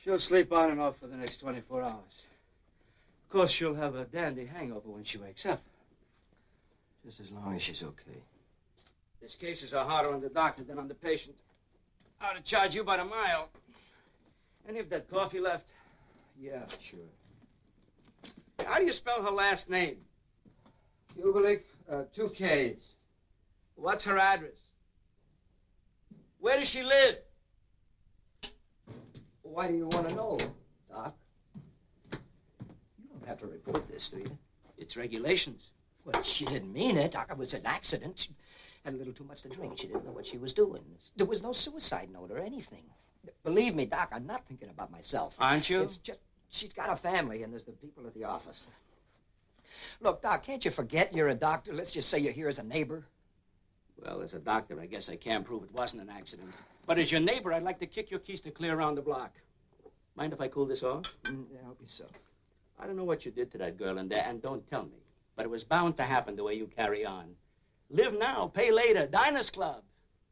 She'll sleep on and off for the next 24 hours. Of course, she'll have a dandy hangover when she wakes up. Just as long as she's okay. These cases are harder on the doctor than on the patient. I ought to charge you by the mile. Any of that coffee left? Yeah, sure. How do you spell her last name? Kubelik, 2 Ks. What's her address? Where does she live? Why do you want to know, Doc? You don't have to report this, do you? It's regulations. Well, she didn't mean it, Doc. It was an accident. She had a little too much to drink. She didn't know what she was doing. There was no suicide note or anything. Believe me, Doc, I'm not thinking about myself. Aren't you? It's just, she's got a family, and there's the people at the office. Look, Doc, can't you forget you're a doctor? Let's just say you're here as a neighbor. Well, as a doctor, I guess I can't prove it wasn't an accident. But as your neighbor, I'd like to kick your keys to clear around the block. Mind if I cool this off? Yeah, I'll be so. I don't know what you did to that girl in there, and don't tell me. But it was bound to happen the way you carry on. Live now, pay later, Diners Club.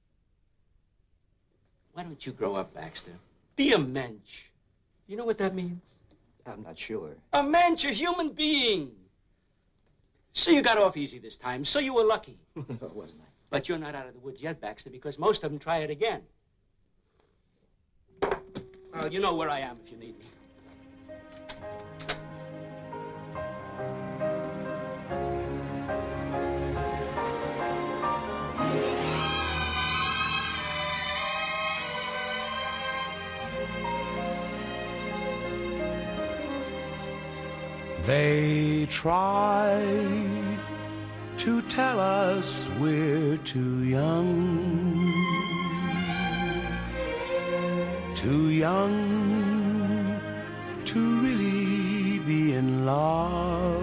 Why don't you grow up, Baxter? Be a mensch. You know what that means? I'm not sure. A mensch, a human being. So you got off easy this time, so you were lucky. No, wasn't I? But you're not out of the woods yet, Baxter, because most of them try it again. Well, you know where I am if you need me. They try to tell us we're too young to really be in love.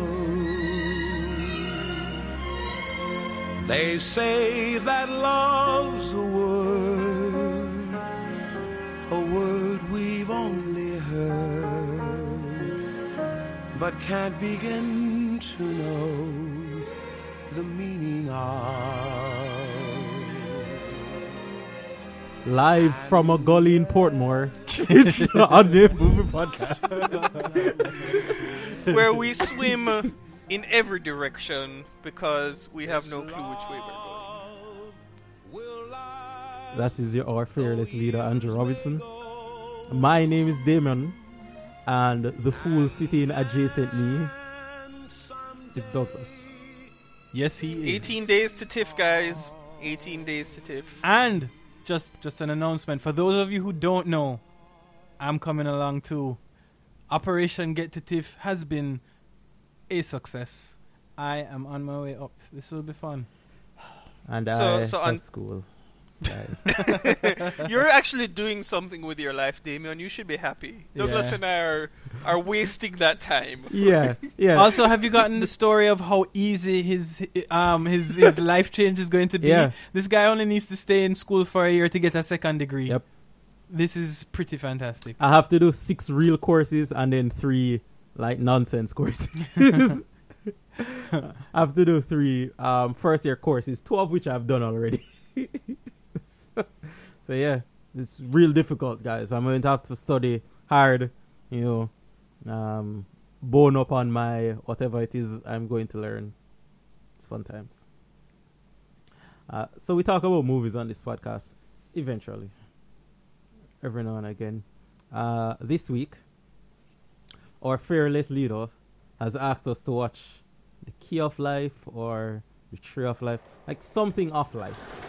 They say that love's a word we've only heard, but can't begin to know the meaning of. Live from a gully in Portmore, it's the Unnamed Movie Podcast. Where we swim in every direction because we have no clue which way we're going. That is our fearless leader, Andrew Robinson. My name is Damon, and the fool sitting adjacent me is Douglas. Yes, he is. 18 days to TIFF, guys. 18 days to TIFF. And just an announcement for those of you who don't know, I'm coming along too. Operation Get to TIFF has been a success. I am on my way up. This will be fun. And I have school. You're actually doing something with your life, Damien. You should be happy. Douglas and I are wasting that time. Yeah. Also, have you gotten the story of how easy his life change is going to be? Yeah. This guy only needs to stay in school for a year to get a second degree. Yep. This is pretty fantastic. I have to do 6 real courses and then 3 like nonsense courses. I have to do 3 first year courses, 2 of which I've done already. So yeah, it's real difficult, guys. I'm going to have to study hard, bone up on my whatever it is I'm going to learn. It's fun times. So we talk about movies on this podcast eventually, every now and again. This week, our fearless leader has asked us to watch The Key of Life or The Tree of Life, like something of life.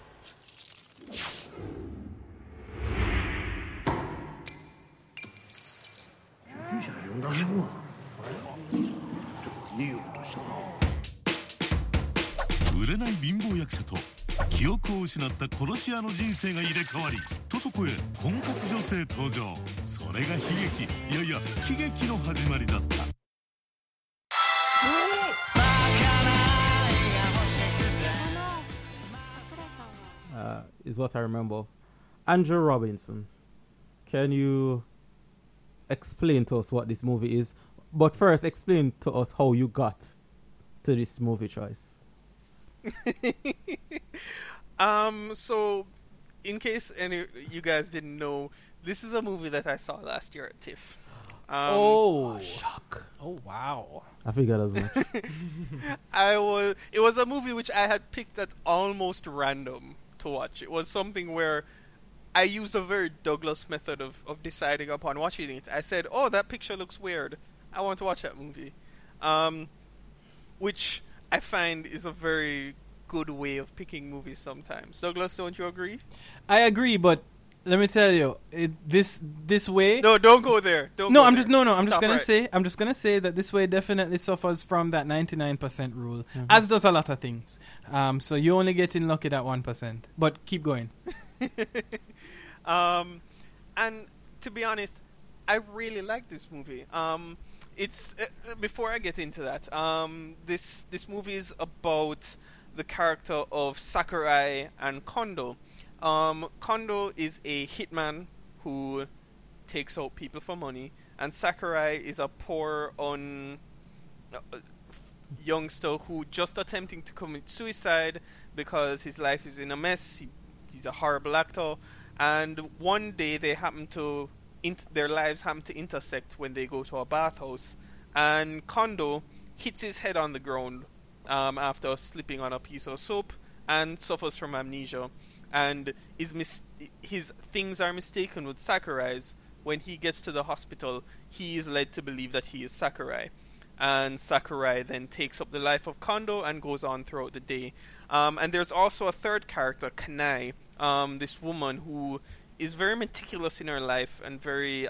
Is what I remember. Andrew Robinson, can you explain to us what this movie is? But first, explain to us how you got to this movie choice. So, in case any you guys didn't know, This is a movie that I saw last year at TIFF. Shock. Oh, wow. I figured as much. It was a movie which I had picked at almost random to watch. It was something where I used a very Douglas method of deciding upon watching it. I said, oh, that picture looks weird. I want to watch that movie. Which I find is a very good way of picking movies sometimes. Douglas, don't you agree? I agree, but let me tell you, this way. No, don't go there. I'm just gonna say that this way definitely suffers from that 99% rule, as does a lot of things. So you're only getting lucky at 1%. But keep going. And to be honest, I really like this movie. It's before I get into that, this movie is about the character of Sakurai and Kondo. Kondo is a hitman who takes out people for money, and Sakurai is a poor youngster who just attempting to commit suicide because his life is in a mess. He's a horrible actor, and one day they happen to their lives happen to intersect when they go to a bathhouse, and Kondo hits his head on the ground after slipping on a piece of soap and suffers from amnesia. And his things are mistaken with Sakurai's. When he gets to the hospital, he is led to believe that he is Sakurai. And Sakurai then takes up the life of Kondo and goes on throughout the day. And there's also a third character, Kanai, this woman who is very meticulous in her life and very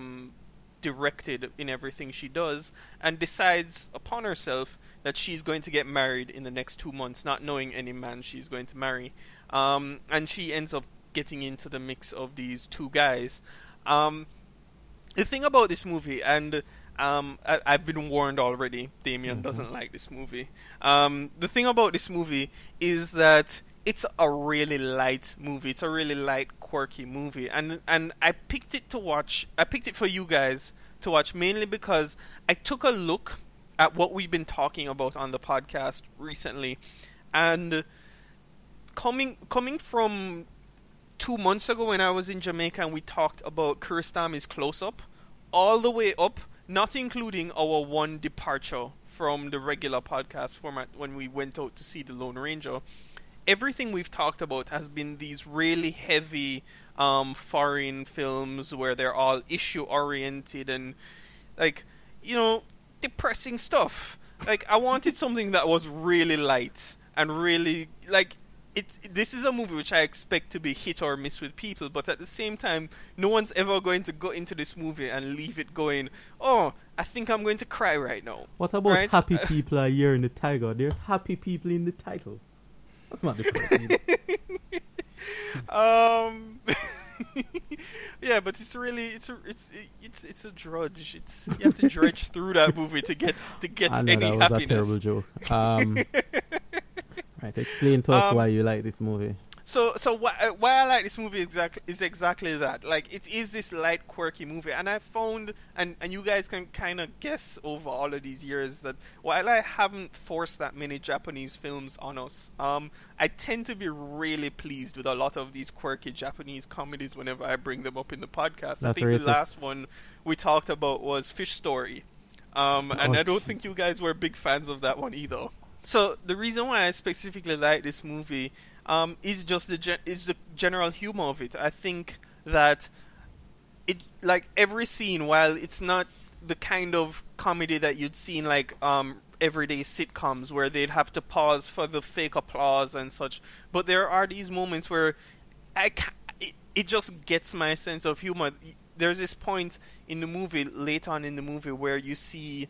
directed in everything she does, and decides upon herself that she's going to get married in the next 2 months, not knowing any man she's going to marry. And she ends up getting into the mix of these two guys. The thing about this movie, and I've been warned already, Damien doesn't like this movie. The thing about this movie is that it's a really light movie. It's a really light, quirky movie. And I picked it to watch. I picked it for you guys to watch mainly because I took a look at what we've been talking about on the podcast recently. And coming from 2 months ago when I was in Jamaica and we talked about Kurosami's Close-Up, all the way up, not including our one departure from the regular podcast format when we went out to see The Lone Ranger, everything we've talked about has been these really heavy foreign films where they're all issue-oriented and, like, you know, depressing stuff. Like, I wanted something that was really light and really, like, this is a movie which I expect to be hit or miss with people, but at the same time, no one's ever going to go into this movie and leave it going, oh, I think I'm going to cry right now. What about right? happy people are here in the title? There's happy people in the title. That's not depressing. Yeah, but it's really it's a drudge. You have to dredge through that movie to get I know, any that was happiness. a terrible joke. Right, explain to us why you like this movie. So why I like this movie is exactly that. Like, it is this light, quirky movie, and I found, and you guys can kind of guess over all of these years that while I haven't forced that many Japanese films on us, I tend to be really pleased with a lot of these quirky Japanese comedies whenever I bring them up in the podcast. I think racist. The last one we talked about was Fish Story, and I don't think you guys were big fans of that one either. So the reason why I specifically like this movie is just the general humor of it. I think that it, like, every scene, while it's not the kind of comedy that you'd see in like everyday sitcoms where they'd have to pause for the fake applause and such, but there are these moments where it just gets my sense of humor. There's this point in the movie, late on in the movie, where you see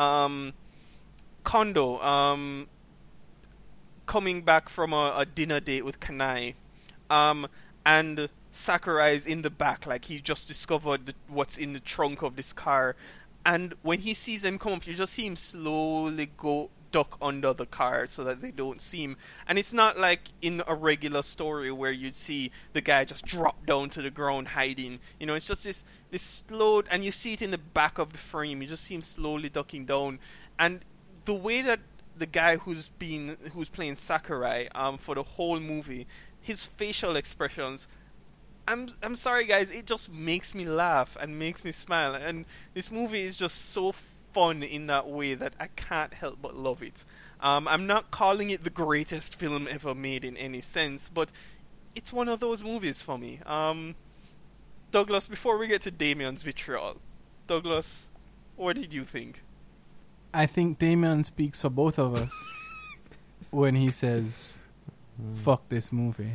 Kondo coming back from a dinner date with Kanai, and Sakurai's in the back, like he just discovered what's in the trunk of this car, and when he sees them come up, you just see him slowly duck under the car so that they don't see him. And it's not like in a regular story where you'd see the guy just drop down to the ground hiding. You know, it's just this slow, and you see it in the back of the frame. You just see him slowly ducking down, and the way that the guy who's playing Sakurai for the whole movie, his facial expressions I'm sorry, guys. It just makes me laugh and makes me smile, and this movie is just so fun in that way that I can't help but love it. I'm not calling it the greatest film ever made in any sense, but it's one of those movies for me. Douglas, before we get to Damien's vitriol, Douglas, what did you think? I think Damien speaks for both of us when he says, "Fuck this movie."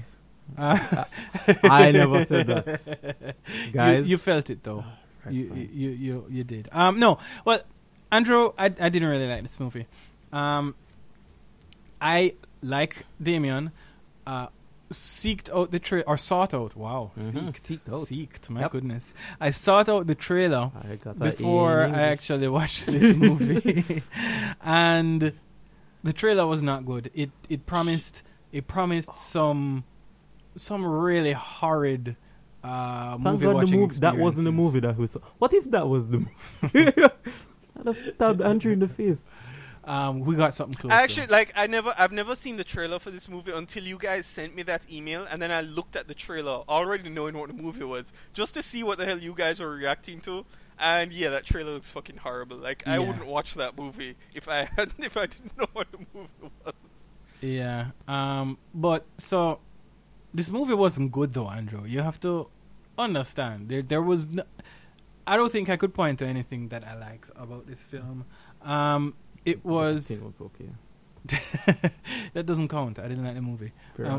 I never said that, guys. You felt it though. Right, You did. No. Well, Andrew, I didn't really like this movie. I, like Damien, sought out the trailer, or sought out. Wow, seeked. My goodness, I sought out the trailer before I actually watched this movie, and the trailer was not good. It promised some really horrid movie watching experiences. That wasn't the movie that we saw. What if that was the movie? I'd have stabbed Andrew in the face. We got something close. Actually, I've never seen the trailer for this movie until you guys sent me that email, and then I looked at the trailer, already knowing what the movie was, just to see what the hell you guys were reacting to. And yeah, that trailer looks fucking horrible. I wouldn't watch that movie if I didn't know what the movie was. Yeah. But so this movie wasn't good though, Andrew. You have to understand. There was I don't think I could point to anything that I liked about this film. It was. It was okay. That doesn't count. I didn't like the movie.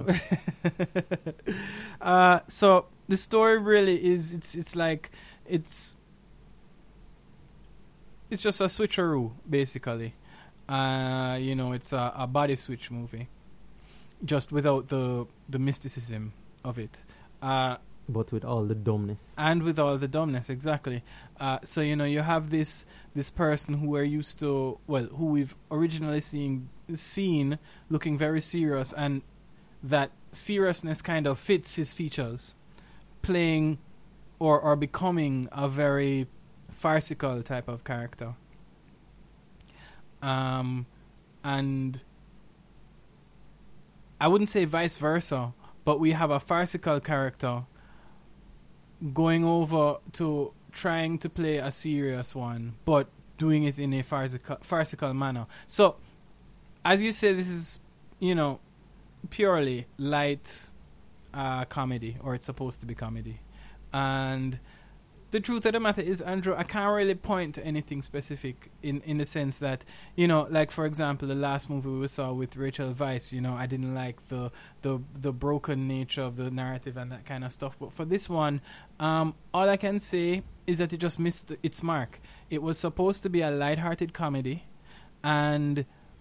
So the story really is. It's just a switcheroo, basically. It's a body switch movie, just without the mysticism of it. But with all the dumbness. And with all the dumbness, exactly. So, you have this person who we're used to, who we've originally seen looking very serious, and that seriousness kind of fits his features, playing or becoming a very farcical type of character. And I wouldn't say vice versa, but we have a farcical character going over to trying to play a serious one, but doing it in a farcical manner. So, as you say, this is, purely light comedy, or it's supposed to be comedy. And the truth of the matter is, Andrew, I can't really point to anything specific in the sense that, like, for example, the last movie we saw with Rachel Weisz, I didn't like the broken nature of the narrative and that kind of stuff. But for this one, all I can say is that it just missed its mark. It was supposed to be a lighthearted comedy, and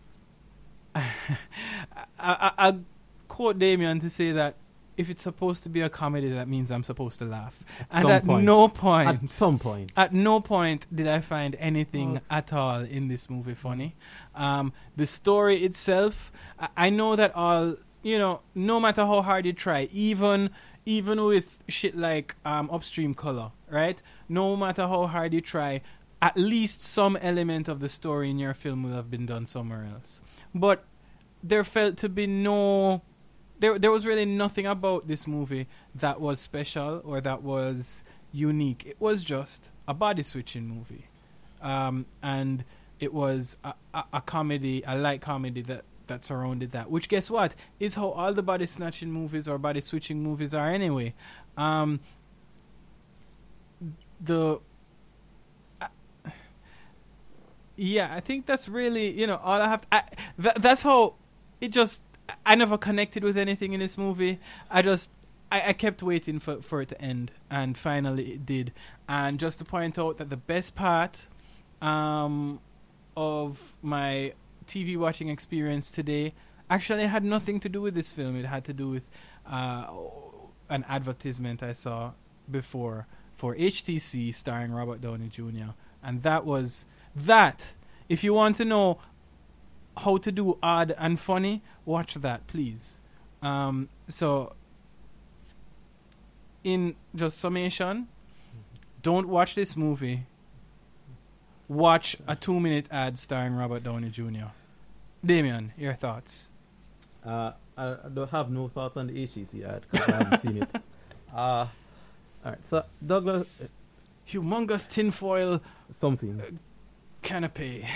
I'll quote Damien to say that if it's supposed to be a comedy, that means I'm supposed to laugh. At no point did I find anything at all in this movie funny. The story itself, I know that no matter how hard you try, even with shit like Upstream Color, right? No matter how hard you try, at least some element of the story in your film will have been done somewhere else. But there felt to be no... There was really nothing about this movie that was special or that was unique. It was just a body switching movie, and it was a comedy, a light comedy that surrounded that. Which, guess what, is how all the body snatching movies or body switching movies are anyway. I think that's really all I have. That's how it just. I never connected with anything in this movie. I kept waiting for it to end, and finally it did. And just to point out that the best part of my TV watching experience today actually had nothing to do with this film. It had to do with an advertisement I saw before for HTC starring Robert Downey Jr. And that was that. If you want to know how to do odd and funny, watch that, please. So, in just summation, don't watch this movie. Watch a 2-minute ad starring Robert Downey Jr. Damien, your thoughts? I don't have no thoughts on the HEC ad because I haven't seen it. All right. So Douglas, Humongous tinfoil something. canopy.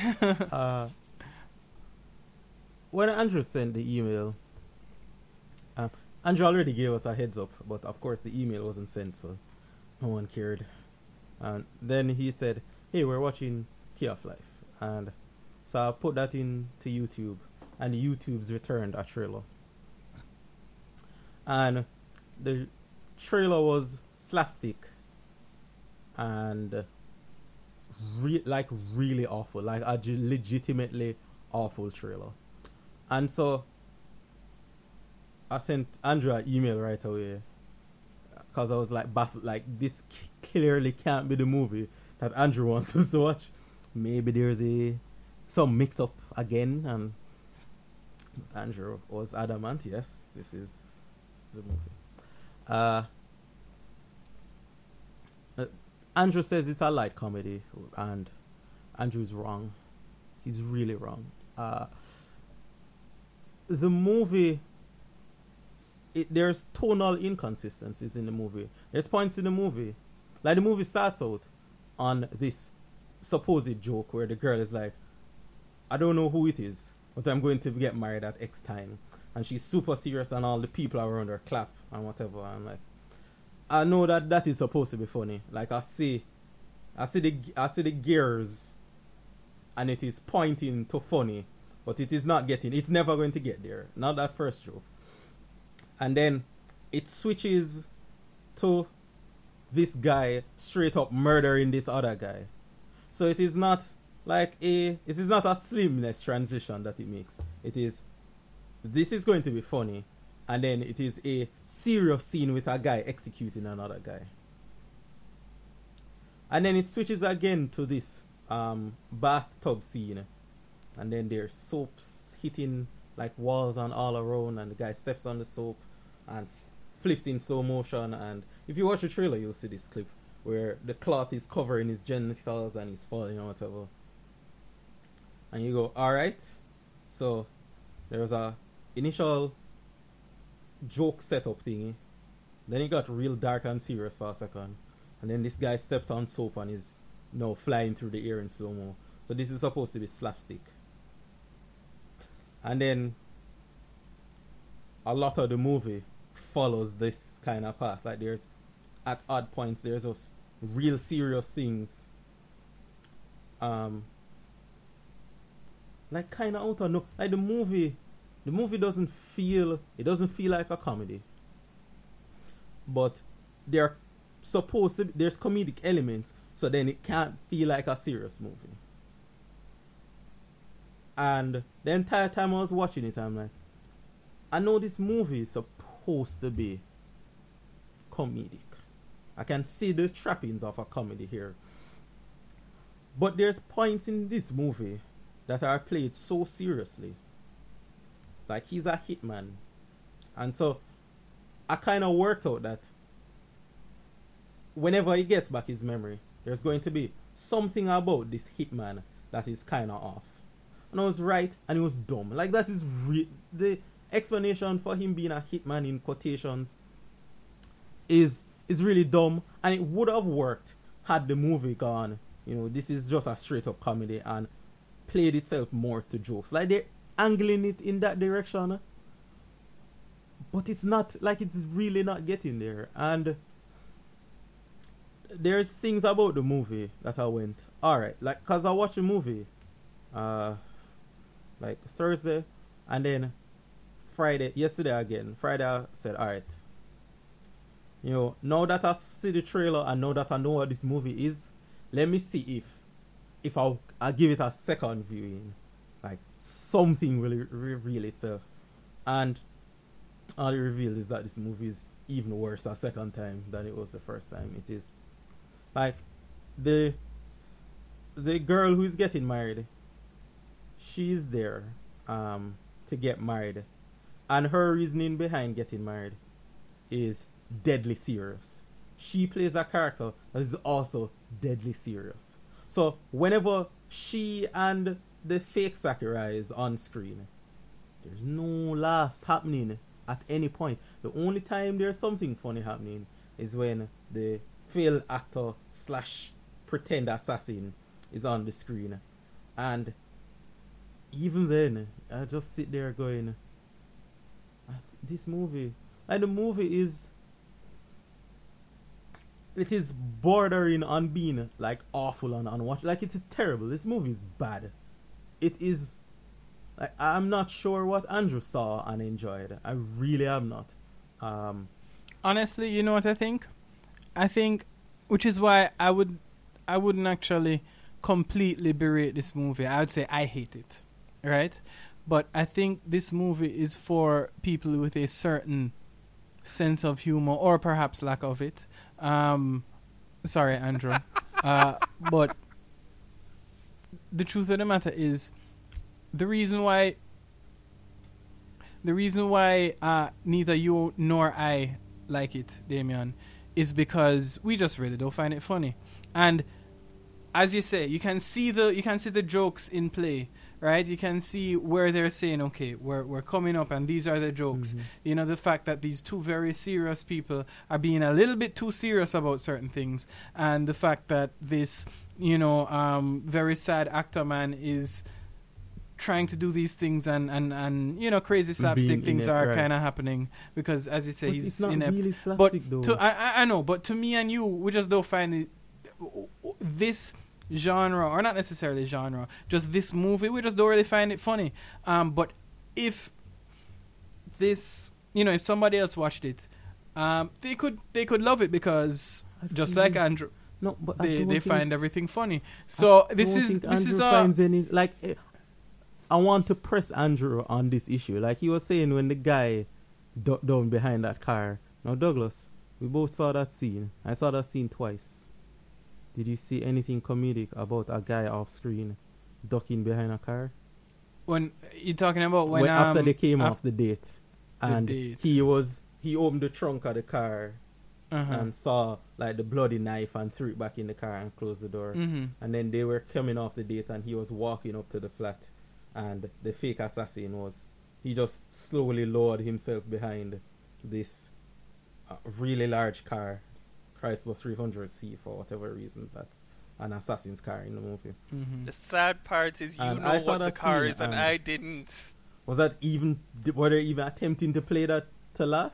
When Andrew sent the email, Andrew already gave us a heads up, but of course the email wasn't sent, so no one cared. And then he said, "Hey, we're watching Key of Life," and so I put that into YouTube, and YouTube's returned a trailer, and the trailer was slapstick and really awful, like a legitimately awful trailer. And so I sent Andrew an email right away because I was like baffled, like this clearly can't be the movie that Andrew wants us to watch. Maybe there's some mix up again, and Andrew was adamant, yes, this is the movie. Andrew says it's a light comedy, and Andrew's wrong. He's really wrong. The movie, there's tonal inconsistencies in the movie. There's points in the movie, like the movie starts out on this supposed joke where the girl is like, I don't know who it is, but I'm going to get married at X time. And she's super serious and all the people around her clap and whatever. I'm like, I know that is supposed to be funny. Like I see the gears and it is pointing to funny, but it's never going to get there. Not that first joke. And then it switches to this guy straight up murdering this other guy. So it is not a seamless transition that it makes. This is going to be funny, and then it is a serious scene with a guy executing another guy. And then it switches again to this bathtub scene, and then there's soaps hitting like walls and all around, and the guy steps on the soap and flips in slow motion. And if you watch the trailer, you'll see this clip where the cloth is covering his genitals and he's falling or whatever. And you go, alright. So there was a initial joke setup thingy. Then it got real dark and serious for a second. And then this guy stepped on soap and is now flying through the air in slow-mo. So this is supposed to be slapstick. And then a lot of the movie follows this kind of path. Like there's, at odd points, there's those real serious things. Like kind of out of no, like the movie doesn't feel like a comedy. But there's comedic elements, so then it can't feel like a serious movie. And the entire time I was watching it, I'm like, I know this movie is supposed to be comedic. I can see the trappings of a comedy here. But there's points in this movie that are played so seriously. Like he's a hitman. And so I kind of worked out that whenever he gets back his memory, there's going to be something about this hitman that is kind of off. And I was right, and it was dumb. Like that is the explanation for him being a hitman in quotations is really dumb, and it would have worked had the movie gone, this is just a straight up comedy and played itself more to jokes. Like they're angling it in that direction, but it's not, like it's really not getting there. And there's things about the movie that I went, alright, like, cause I watched the movie like Thursday, and then yesterday again, Friday I said, alright, now that I see the trailer and now that I know what this movie is, let me see if I'll give it a second viewing, like something will reveal itself. And all it revealed is that this movie is even worse a second time than it was the first time. It is like the girl who is getting married, she's there to get married, and her reasoning behind getting married is deadly serious. She plays a character that is also deadly serious. So whenever she and the fake Sakura is on screen, there's no laughs happening at any point. The only time there's something funny happening is when the failed actor / pretend assassin is on the screen. And even then, I just sit there going, this movie, like the movie is, it is bordering on being like awful and unwatchable. Like it's terrible. This movie is bad. It is, like, I'm not sure what Andrew saw and enjoyed. I really am not. Honestly, you know what I think? I think, which is why I wouldn't actually completely berate this movie. I would say I hate it, right? But I think this movie is for people with a certain sense of humor, or perhaps lack of it. Sorry, Andrew. But the truth of the matter is, the reason why neither you nor I like it, Damien, is because we just really don't find it funny. And as you say, you can see the jokes in play, right? You can see where they're saying, okay, we're coming up and these are the jokes. Mm-hmm. You know, the fact that these two very serious people are being a little bit too serious about certain things, and the fact that this, very sad actor man is trying to do these things and crazy slapstick things inept, are right. kind of happening because, as you say, But he's it's not inept. really slapstick, But though. I know, but to me and you, we just don't find it, this genre, or not necessarily genre, just this movie, we just don't really find it funny. But if this, if somebody else watched it, they could love it because just like Andrew, No, but they find everything funny. So this is finds any, like, I want to press Andrew on this issue. Like he was saying when the guy ducked down behind that car. Now, Douglas, we both saw that scene. I saw that scene twice. Did you see anything comedic about a guy off screen ducking behind a car? When you're talking about when after they came off the date, and date. he opened the trunk of the car and saw like the bloody knife and threw it back in the car and closed the door. Mm-hmm. And then they were coming off the date and he was walking up to the flat, and the fake assassin he just slowly lowered himself behind this really large car, Chrysler 300C, for whatever reason. That's an assassin's car in the movie. Mm-hmm. The sad part is And know I saw what the that car scene, is and and I didn't. were they even attempting to play that to laugh?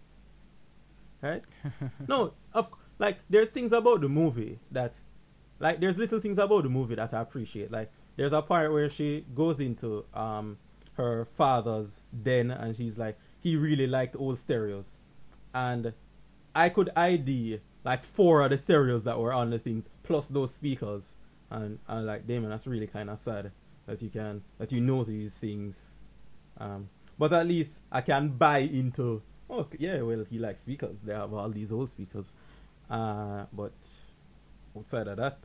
Right? No, there's things about the movie that, like, there's little things about the movie that I appreciate. Like, there's a part where she goes into her father's den and she's like, he really liked old stereos. And I could ID like 4 of the stereos that were on the things, plus those speakers. And I'm like, Damon, that's really kind of sad that you know these things. But at least I can buy into, yeah, well, he likes speakers. They have all these old speakers. But outside of that,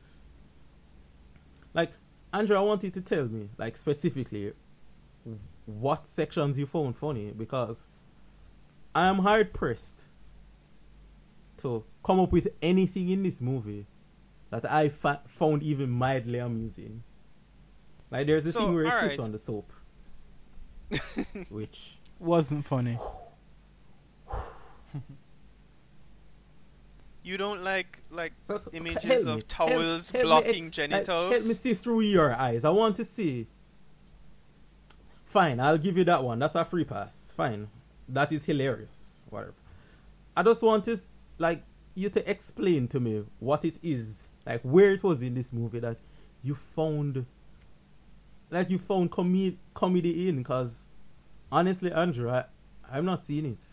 like, Andrew, I want you to tell me, like, specifically what sections you found funny, because I am hard pressed to come up with anything in this movie that I found even mildly amusing. Like, there's a thing where he slips on the soap, which wasn't funny. You don't like So, images of towels blocking genitals? Help me see through your eyes. I want to see. Fine, I'll give you that one. That's a free pass. Fine. That is hilarious. Whatever. I just want to, like, you to explain to me what it is, like, where it was in this movie that you found, like, you found comedy in, because honestly, Andrew, I'm not seeing it.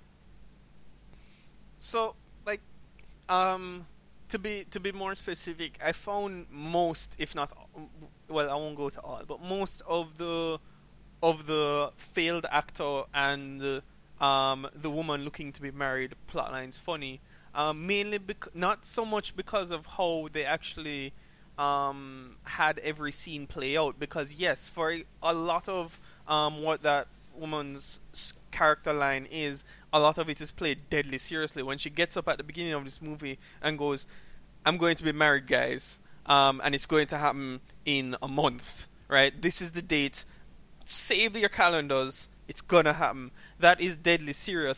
So, like, to be more specific, I found most, if not, well, I won't go to all, but most of the failed actor and the woman looking to be married plotlines funny. Mainly not so much because of how they actually had every scene play out, because yes, for a lot of what that woman's character line is, a lot of it is played deadly seriously. When she gets up at the beginning of this movie and goes, "I'm going to be married, guys, and it's going to happen in a month, right? This is the date. Save your calendars. It's gonna happen." That is deadly serious.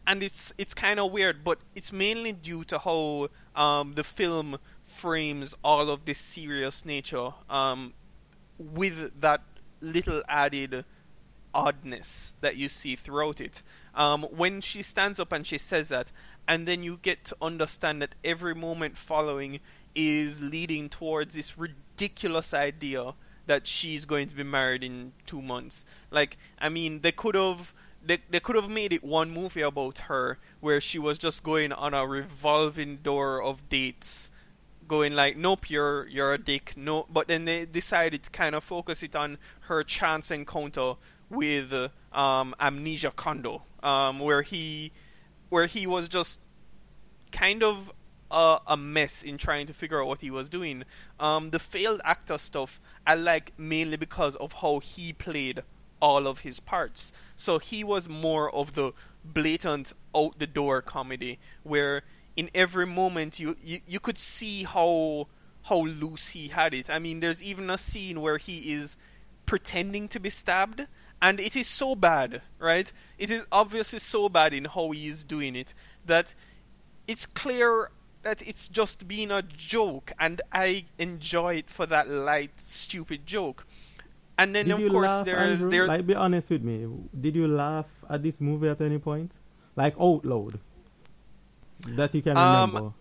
it's kind of weird, but it's mainly due to how the film frames all of this serious nature with that little added oddness that you see throughout it. When she stands up and she says that, and then you get to understand that every moment following is leading towards this ridiculous idea that she's going to be married in 2 months. Like, I mean, they could have made it one movie about her where she was just going on a revolving door of dates, going like, nope, you're a dick, no. But then they decided to kind of focus it on her chance encounter with Amnesia Kondo, where he was just kind of a mess in trying to figure out what he was doing. The failed actor stuff I like mainly because of how he played all of his parts. So he was more of the blatant out the door comedy, where in every moment you could see how loose he had it. I mean, there's even a scene where he is pretending to be stabbed, and it is so bad, right? It is obviously so bad in how he is doing it that it's clear that it's just being a joke, and I enjoy it for that light, stupid joke. And then, Did of you course, laugh, Andrew? Like, be honest with me. Did you laugh at this movie at any point? Like, out loud? That you can remember?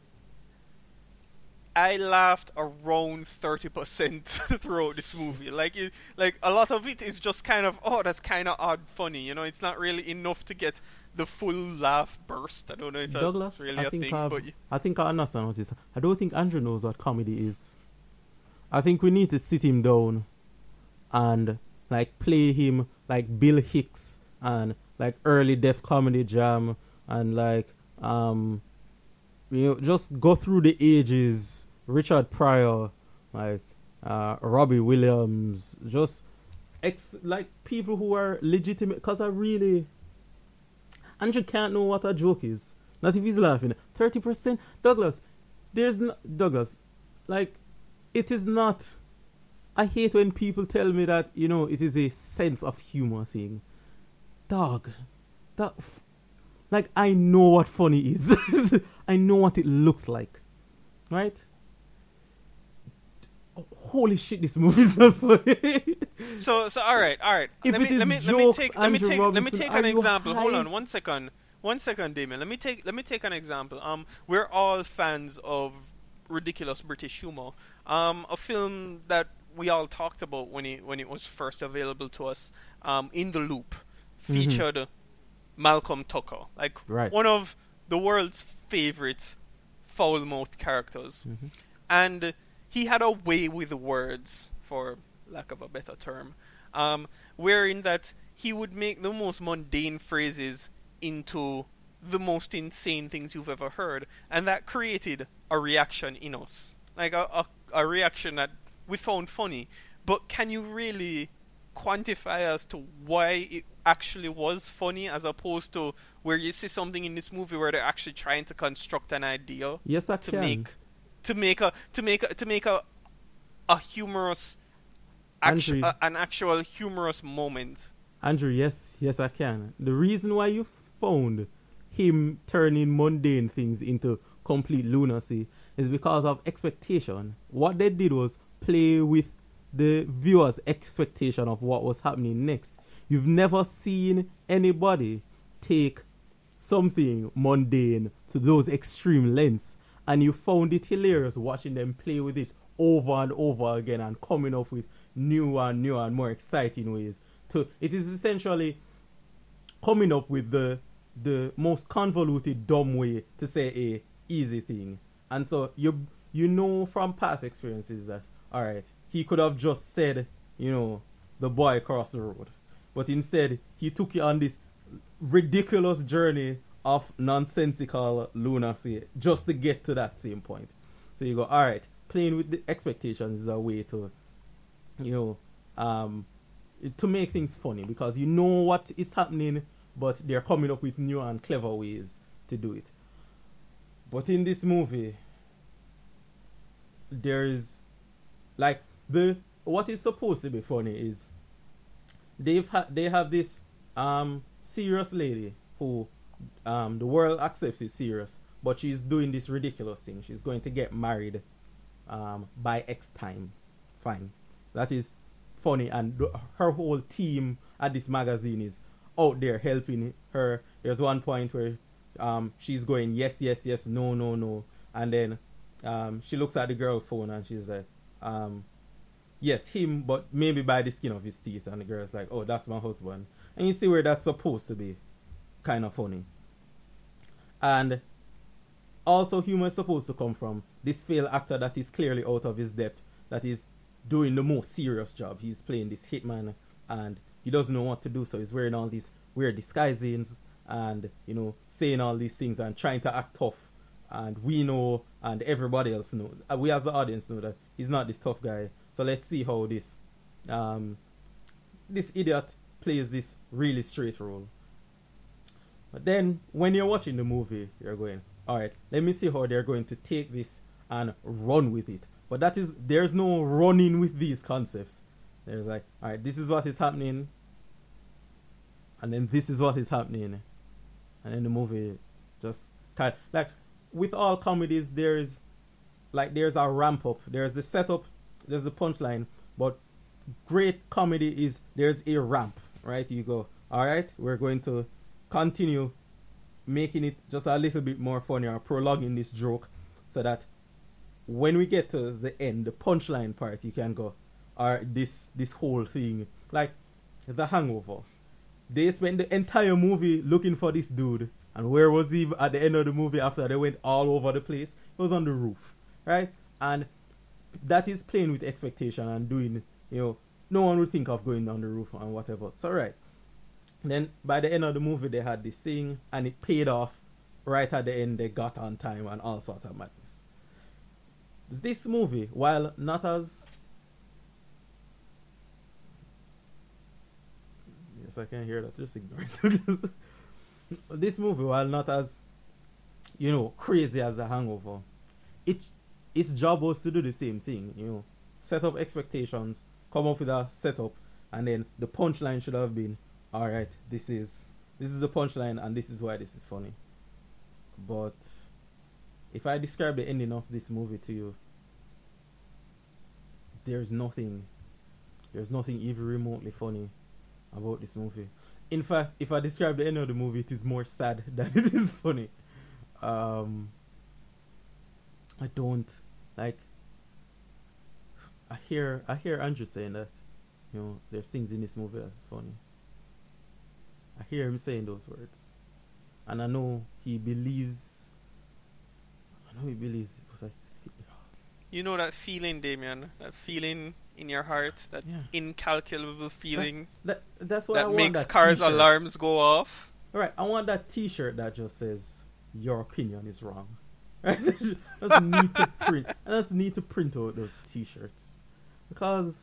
I laughed around 30% throughout this movie. Like a lot of it is just kind of, oh, that's kind of odd funny. You know, it's not really enough to get the full laugh burst. I don't know if Douglas, that's really a thing. But I think I understand what it is. I don't think Andrew knows what comedy is. I think we need to sit him down and like play him like Bill Hicks and like early Def Comedy Jam and like just go through the ages, Richard Pryor, like Robbie Williams, just like people who are legitimate. Because Andrew can't know what a joke is. Not if he's laughing. 30%, Douglas. Douglas, like, it is not. I hate when people tell me that, it is a sense of humor thing. Dog, like, I know what funny is. I know what it looks like. Right? Holy shit, this movie is not funny. So all right. If let me take an example. High? Hold on, one second, Damien. Let me take an example. We're all fans of ridiculous British humor. A film that we all talked about when it was first available to us. In the Loop featured Malcolm Tucker, like one of the world's favorite foul-mouthed characters, and he had a way with words, for lack of a better term, wherein that he would make the most mundane phrases into the most insane things you've ever heard, and that created a reaction in us, like a reaction that we found funny. But can you really quantify as to why it actually was funny, as opposed to where you see something in this movie where they're actually trying to construct an idea? Yes, I can. To make a humorous an actual humorous moment. Andrew, yes, I can. The reason why you found him turning mundane things into complete lunacy is because of expectation. What they did was play with the viewer's expectation of what was happening next. You've never seen anybody take something mundane to those extreme lengths, and you found it hilarious watching them play with it over and over again and coming up with new and more exciting ways. It is essentially coming up with the most convoluted, dumb way to say a easy thing. And so you know from past experiences that, alright, he could have just said, the boy across the road. But instead, he took you on this ridiculous journey of nonsensical lunacy just to get to that same point. So you go, alright, playing with the expectations is a way to, to make things funny, because you know what is happening, but they're coming up with new and clever ways to do it. But in this movie, there's like what is supposed to be funny is they have this serious lady who the world accepts it serious, but she's doing this ridiculous thing. She's going to get married by X time. Fine. That is funny, and her whole team at this magazine is out there helping her. There's one point where she's going yes, yes, yes, no, no, no, and then she looks at the girl's phone and she's like, yes, him, but maybe by the skin of his teeth. And the girl's like, oh, that's my husband. And you see where that's supposed to be kind of funny. And also humor is supposed to come from this failed actor that is clearly out of his depth, that is doing the most serious job. He's playing this hitman and he doesn't know what to do, so he's wearing all these weird disguises and, you know, saying all these things and trying to act tough. And we know, and everybody else knows, we as the audience know that he's not this tough guy. So let's see how this idiot plays this really straight role. But then, when you're watching the movie, you're going, alright, let me see how they're going to take this and run with it. But there's no running with these concepts. There's like, alright, this is what is happening, and then this is what is happening. And then the movie just kind of, like, with all comedies, there's a ramp up. There's the setup, there's the punchline, but great comedy is there's a ramp, right? You go, alright, we're going to continue making it just a little bit more funny or prolonging this joke so that when we get to the end, the punchline part, you can go, alright, this whole thing, like The Hangover. They spent the entire movie looking for this dude, and where was he at the end of the movie after they went all over the place? He was on the roof, right? And that is playing with expectation and doing, you know, no one would think of going down the roof and whatever. So, right. And then by the end of the movie, they had this thing, and it paid off. Right at the end, they got on time and all sorts of madness. This movie, while not as... Yes, I can hear that. Just ignore it. This movie, while not as, you know, crazy as The Hangover, its job was to do the same thing, you know. Set up expectations, come up with a setup, and then the punchline should have been, alright, this is the punchline and this is why this is funny. But if I describe the ending of this movie to you, there's nothing even remotely funny about this movie. In fact, if I describe the end of the movie, it is more sad than it is funny. I don't like. I hear Andrew saying that, you know, there's things in this movie that's funny. I hear him saying those words, and I know he believes. But you know that feeling, Damien, that feeling in your heart, that incalculable feeling that's what that I want, makes that cars' t-shirt. alarms go off. All right, I want that T-shirt that just says "Your opinion is wrong." Right? I just need to print. I just need to print out those T-shirts because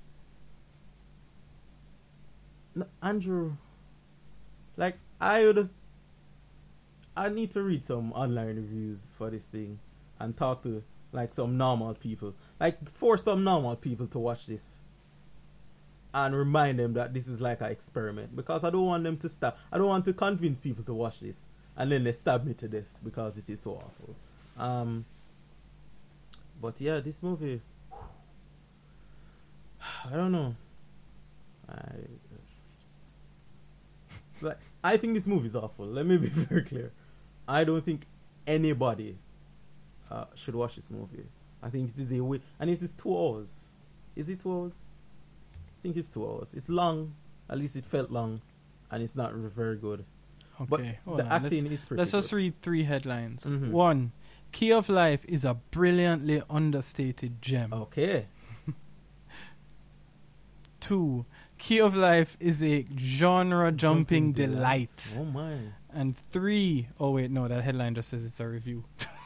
Andrew, like I need to read some online reviews for this thing and talk to like some normal people, like force some normal people to watch this and remind them that this is like an experiment, because I don't want them to stop. I don't want to convince people to watch this and then they stab me to death because it is so awful. But yeah, this movie, I don't know. I think this movie is awful. Let me be very clear. I don't think anybody should watch this movie. I think it is a way, and it is 2 hours. Is it 2 hours? I think it's 2 hours. It's long. At least it felt long, and it's not very good. Okay, but the acting is pretty Let's good. just read 3 headlines. Mhm. 1, Key of Life is a brilliantly understated gem. Okay. 2, Key of Life is a genre-jumping delight. Oh my. And 3, oh wait, no, that headline just says it's a review.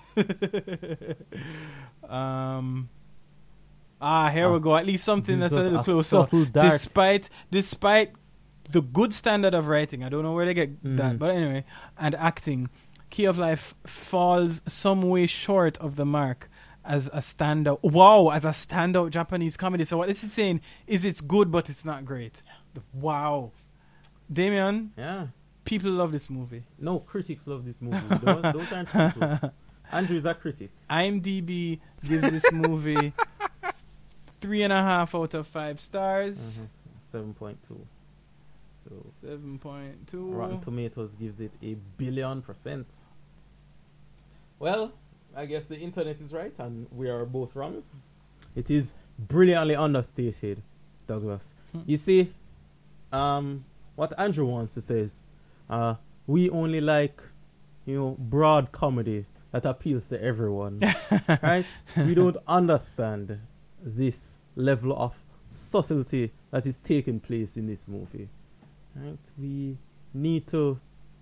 Here we go. At least something that's a little closer. Despite the good standard of writing, I don't know where they get that, but anyway, and acting, Key of Life falls some way short of the mark as a standout. Wow, as a standout Japanese comedy. So what this is saying is it's good, but it's not great. Wow, Damien. Yeah. people love this movie. No, critics love this movie. Those aren't people. Andrew is a critic. IMDb gives this movie 3.5 out of 5 stars. 7.2. So 7.2. Rotten Tomatoes gives it 1,000,000,000%. Well, I guess the internet is right and we are both wrong. It is brilliantly understated, Douglas. You see, what Andrew wants to say is, we only like, broad comedy that appeals to everyone, right? We don't understand this level of subtlety that is taking place in this movie, right? We need to,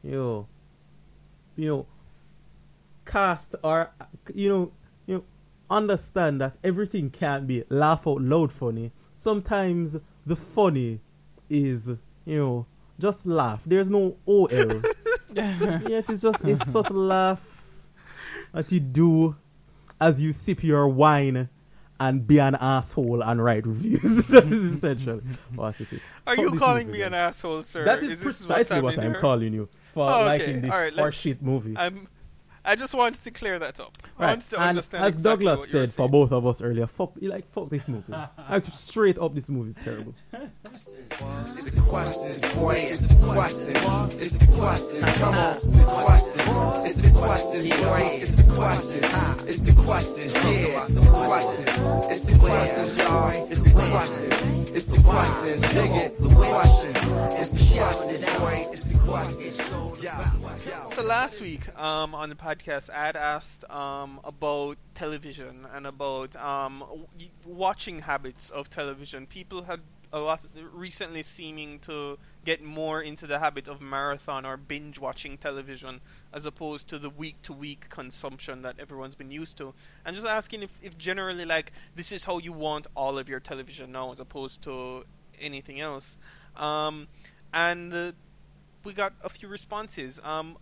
cast or, understand that everything can't be laugh out loud funny. Sometimes the funny is, just laugh. There's no OL. It is just a subtle laugh that you do as you sip your wine and be an asshole and write reviews. That is essentially what it is. Are you calling me an asshole, sir? That is precisely what I'm calling you for liking this horseshit movie. I just wanted to clear that up. I Right. wanted to And understand as exactly Douglas what you were said for saying. both of us earlier, fuck this movie. Like straight up, this movie is terrible. It's the questions, boy. It's the questions. It's the questions. Come on, the questions. It's the questions, boy. It's the questions. It's the questions. Yeah, the questions. It's the questions, y'all. It's the questions. It's the questions. Dig it. The questions. It's the questions, boy. It's the questions. So last week, on the podcast, I had asked about television and about watching habits of television. People had a lot recently seeming to get more into the habit of marathon or binge watching television as opposed to the week-to-week consumption that everyone's been used to. And just asking if generally, like, this is how you want all of your television now as opposed to anything else. And we got a few responses.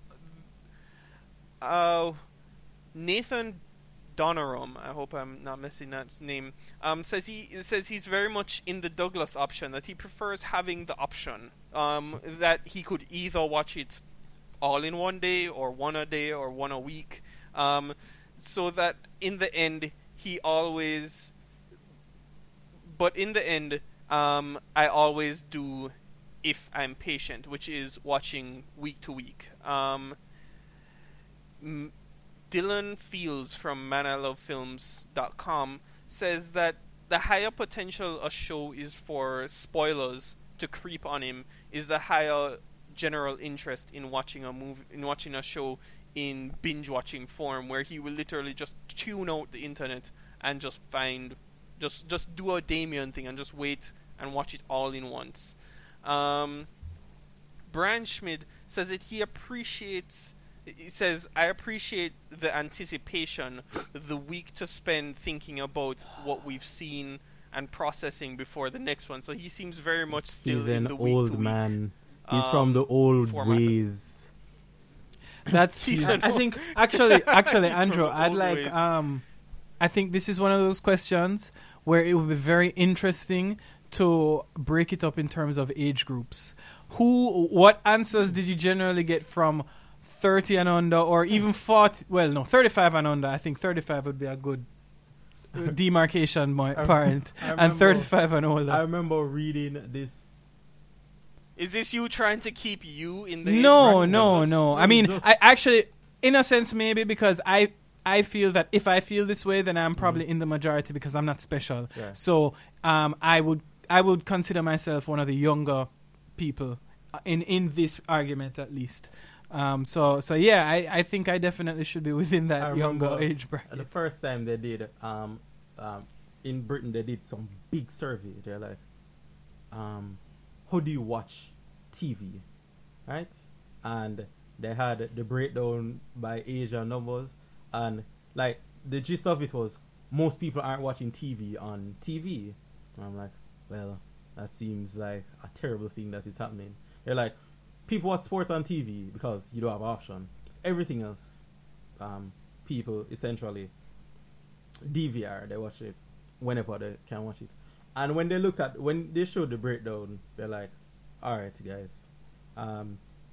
Nathan Donorum, I hope I'm not messing up his name, says he's very much in the Douglas option, that he prefers having the option that he could either watch it all in one day or one a day or one a week, so that in the end I always do if I'm patient, which is watching week to week. Dylan Fields from manilovefilms.com says that the higher potential a show is for spoilers to creep on him is the higher general interest in watching a show in binge watching form, where he will literally just tune out the internet and just do a Damien thing and just wait and watch it all in once. Brian Schmid says that he says, I appreciate the anticipation, the week to spend thinking about what we've seen and processing before the next one. So he seems very much still in the week-to-week. He's an old man. He's from the old format. Ways. That's. I think actually, Andrew, I'd like. ways. I think this is one of those questions where it would be very interesting to break it up in terms of age groups. What answers did you generally get from 30 and under, or even 40? Well, no, 35 and under. I think 35 would be a good demarcation point, and 35 and older. I remember reading this. Is this you trying to keep you in the age No. Douglas? I mean, Just- I actually, in a sense, maybe because I feel that if I feel this way, then I'm probably in the majority because I'm not special. Yeah. So I would consider myself one of the younger people in this argument, at least. So yeah, I think I definitely should be within I that younger remember age bracket. The first time they did, in Britain, they did some big survey. They're like, how do you watch TV, right? And they had the breakdown by age and numbers, and like the gist of it was most people aren't watching TV on TV. And I'm like, well, that seems like a terrible thing that is happening. They're like, people watch sports on TV because you don't have an option. Everything else, people essentially DVR, they watch it whenever they can watch it. And when they showed the breakdown, they're like, all right, guys,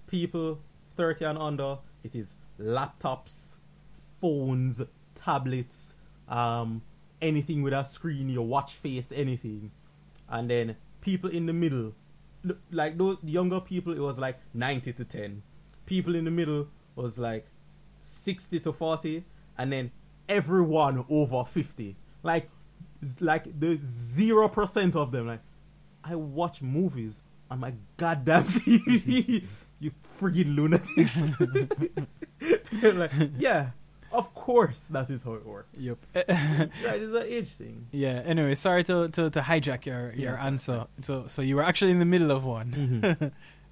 people 30 and under, it is laptops, phones, tablets, anything with a screen, your watch face, anything. And then people in the middle, like those younger people, it was like 90 to 10. People in the middle was like 60 to 40, and then everyone over 50. Like the 0% of them, like, I watch movies on my goddamn TV. You friggin' lunatics. Like, yeah, of course that is how it works. Yep. That is an age thing. Yeah. Anyway, sorry to hijack your answer. So you were actually in the middle of one. Mm-hmm.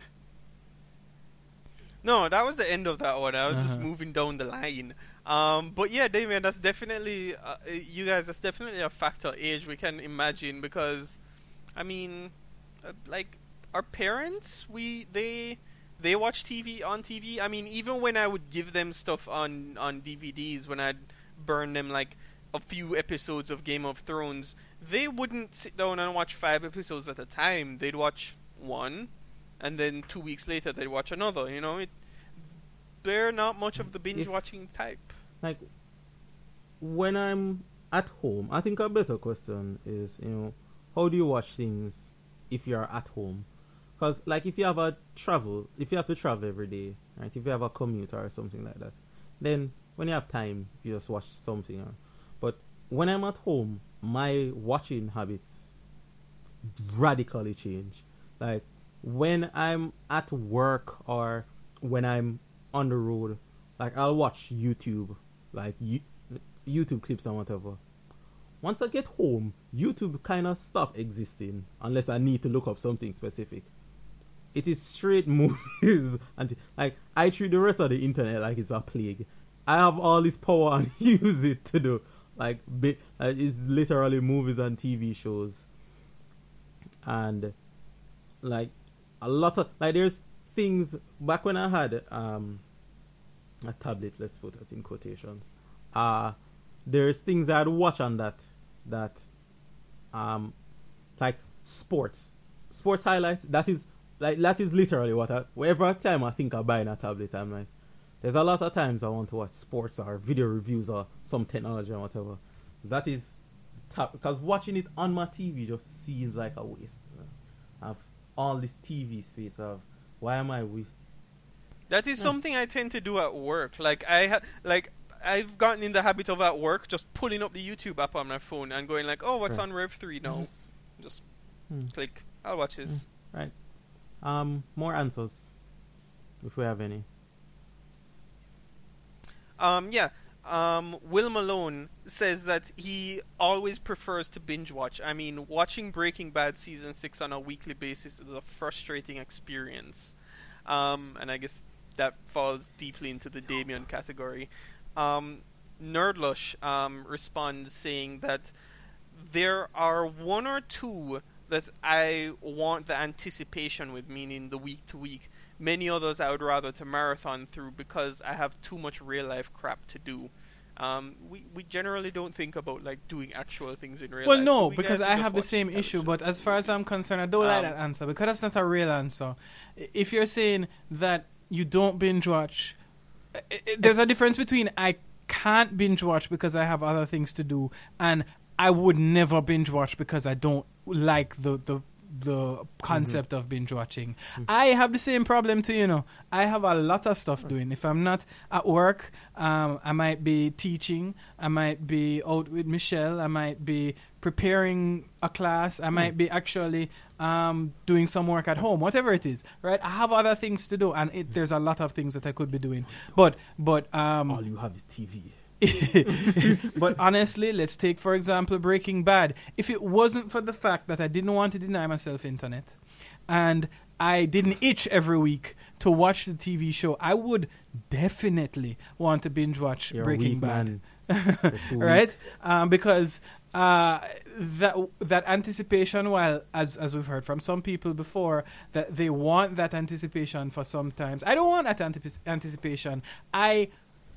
No, that was the end of that one. I was just moving down the line. But yeah, Damien, that's definitely you guys. That's definitely a factor. Age, we can imagine, because, I mean, like our parents, they watch TV on TV. I mean, even when I would give them stuff on DVDs, when I'd burn them like a few episodes of Game of Thrones, they wouldn't sit down and watch 5 episodes at a time. They'd watch one, and then 2 weeks later they'd watch another. You know, they're not much of the binge watching type. Like, when I'm at home, I think a better question is, how do you watch things if you're at home? Because, like, if you have to travel every day, right? If you have a commute or something like that, then when you have time, you just watch something. But when I'm at home, my watching habits radically change. Like, when I'm at work or when I'm on the road, like, I'll watch YouTube, like YouTube clips and whatever. Once I get home, YouTube kind of stopped existing unless I need to look up something specific. It is straight movies, and like, I treat the rest of the internet like it's a plague. I have all this power and use it to do like it's literally movies and TV shows, and like a lot of like there's things back when I had a tablet. Let's put it in quotations. There's things I'd watch on that like sports highlights. That is literally wherever time I think of buying a tablet, I'm like, there's a lot of times I want to watch sports or video reviews or some technology or whatever. That is top, because watching it on my TV just seems like a waste. I have all this TV space of why am I with. That is something I tend to do at work. Like I've gotten in the habit of at work just pulling up the YouTube app on my phone and going like, oh, what's on Rev 3 now? Just click. I'll watch this. Right. More answers, if we have any. Will Malone says that he always prefers to binge watch. I mean, watching Breaking Bad season 6 on a weekly basis is a frustrating experience. And I guess that falls deeply into the Damien category. Nerdlush responds saying that there are one or two that I want the anticipation with, meaning the week to week. Many others I would rather to marathon through because I have too much real life crap to do. We generally don't think about like doing actual things in real life. Well, no, because I have the same issue. But as far as I'm concerned, I don't like that answer because that's not a real answer. If you're saying that you don't binge watch, there's a difference between I can't binge watch because I have other things to do, and I would never binge watch because I don't like the concept of binge watching. I have the same problem too, I have a lot of stuff doing. If I'm not at work, I might be teaching, I might be out with Michelle, I might be preparing a class, I might be actually doing some work at home, whatever it is, right? I have other things to do, and there's a lot of things that I could be doing. But all you have is TV. But honestly, let's take for example Breaking Bad. If it wasn't for the fact that I didn't want to deny myself internet and I didn't itch every week to watch the TV show, I would definitely want to binge watch Breaking Bad. Right? Because that anticipation, while as we've heard from some people before, that they want that anticipation for sometimes. I don't want that anticipation. I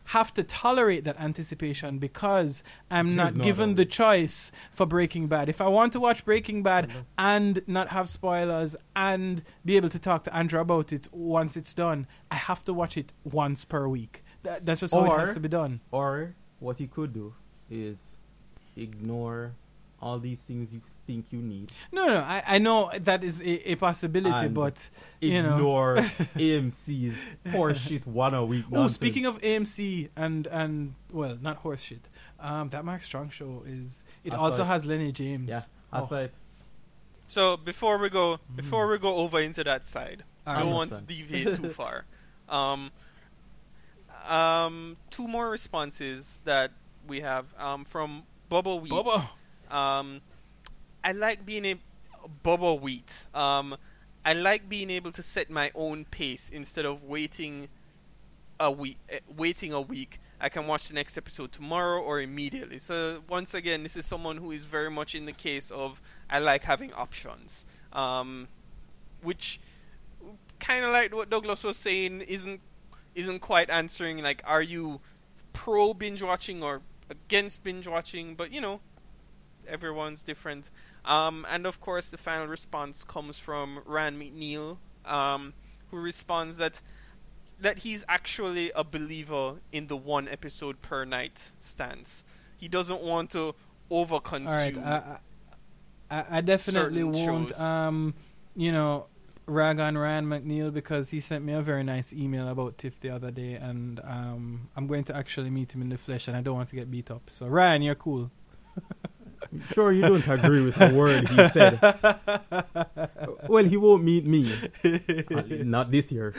have to tolerate that anticipation because I'm not not given always. the choice for Breaking Bad. If I want to watch Breaking Bad and not have spoilers and be able to talk to Andrew about it once it's done, I have to watch it once per week. That's just how it has to be done. Or what you could do is ignore all these things you think you need. No, I know that is a possibility, And but you know. Ignore AMC's horseshit 1 a week. Oh, nonsense. speaking of AMC and well, not horseshit. That Mark Strong show is. It I saw also it. has Lenny James. Yeah, I saw it. So before we go over into that side, I don't want to understand. deviate too far. 2 more responses that we have from Bubba Wheat. Bubba. I like being a Bubba Wheat. I like being able to set my own pace instead of waiting a week. I can watch the next episode tomorrow or immediately. So once again, this is someone who is very much in the case of I like having options, which kind of like what Douglas was saying isn't quite answering. Like, are you pro binge watching or against binge watching? But you know, everyone's different. And of course, the final response comes from Rand McNeil, who responds that he's actually a believer in the 1 episode per night stance. He doesn't want to overconsume. All right, I definitely certain won't. shows. Rag on Rand McNeil because he sent me a very nice email about TIFF the other day, and I'm going to actually meet him in the flesh, and I don't want to get beat up. So Ryan, you're cool. Sure, you don't agree with a word he said. Well, he won't meet me. Not this year.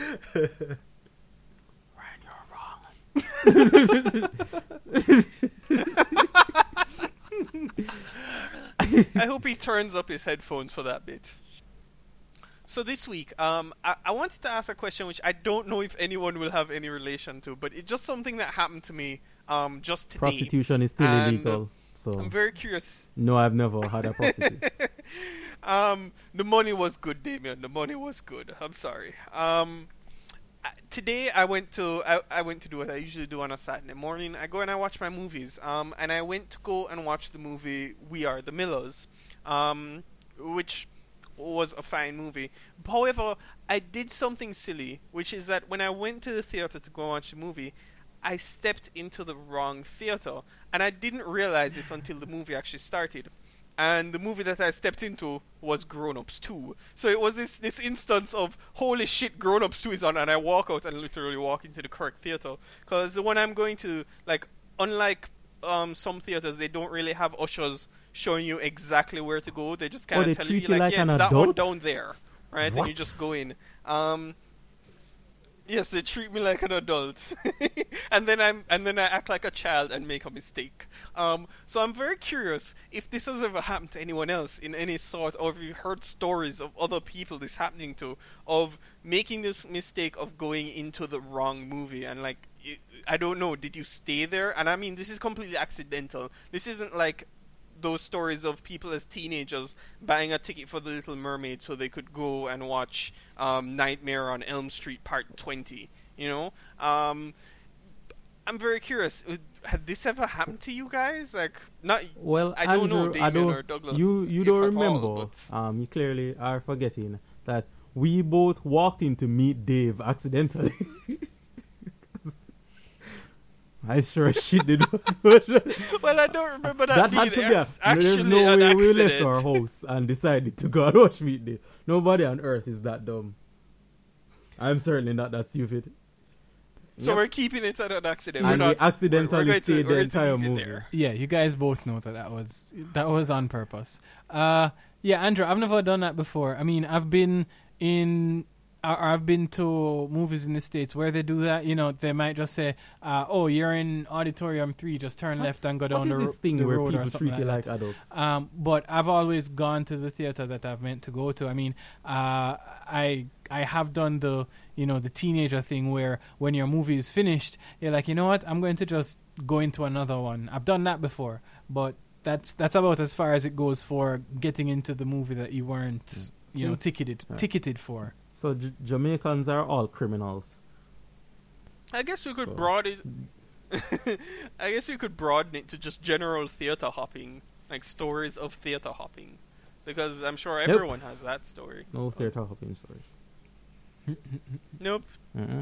I hope he turns up his headphones for that bit. So this week, I wanted to ask a question which I don't know if anyone will have any relation to, but it's just something that happened to me just today. Prostitution is still And, illegal. So I'm very curious. no, I've never had a prostitute. The money was good, Damien. The money was good. I'm sorry. Today I went to do what I usually do on a Saturday morning. I go and I watch my movies. And I went to go and watch the movie We Are the Millers, which was a fine movie. However, I did something silly, which is that when I went to the theater to go watch the movie, I stepped into the wrong theater, and I didn't realize this until the movie actually started. And the movie that I stepped into was Grown Ups 2. So it was this instance of, holy shit, Grown Ups 2 is on, and I walk out and literally walk into the correct theater. Because the one I'm going to, like, unlike some theaters, they don't really have ushers showing you exactly where to go. They just kind they of tell treat you, you like yeah, an it's that one adult? down there, right? And you What? just go in. Yes, they treat me like an adult, and then I act like a child and make a mistake. So I'm very curious if this has ever happened to anyone else in any sort, or if you've heard stories of other people this happening to, of making this mistake of going into the wrong movie and like, I don't know, did you stay there? And I mean, this is completely accidental. This isn't like those stories of people as teenagers buying a ticket for The Little Mermaid so they could go and watch Nightmare on Elm Street Part 20. You know, I'm very curious. Had this ever happened to you guys? Like, not. Well, I don't know, Andrew, Damien or Douglas. You if don't at all, remember. but- You clearly are forgetting that we both walked in to meet Dave accidentally. I sure as shit did not. Well, I don't remember that, That being had to be actually there's no an way we accident. left our house and decided to go and watch Meet Dave. Nobody on earth is that dumb. I'm certainly not that stupid. So Yep. we're keeping it at an accident. And we're we not, accidentally we're going to- stayed we're the going to entire leave it movie. there. Yeah, you guys both know that was on purpose. Yeah, Andrew, I've never done that before. I mean, I've been to movies in the States where they do that. You know, they might just say, "Oh, you're in Auditorium 3, just turn left and go down What is this thing the where road," or people something treat you like like that. adults? But I've always gone to the theater that I've meant to go to. I mean, I have done the teenager thing where when your movie is finished, you're like, you know what, I'm going to just go into another one. I've done that before, but that's about as far as it goes for getting into the movie that you weren't ticketed for. So Jamaicans are all criminals. I guess we could So- broaden I guess we could broaden it to just general theater hopping, like stories of theater hopping, because I'm sure everyone has that story. No theater hopping stories. Nope. Mm-mm.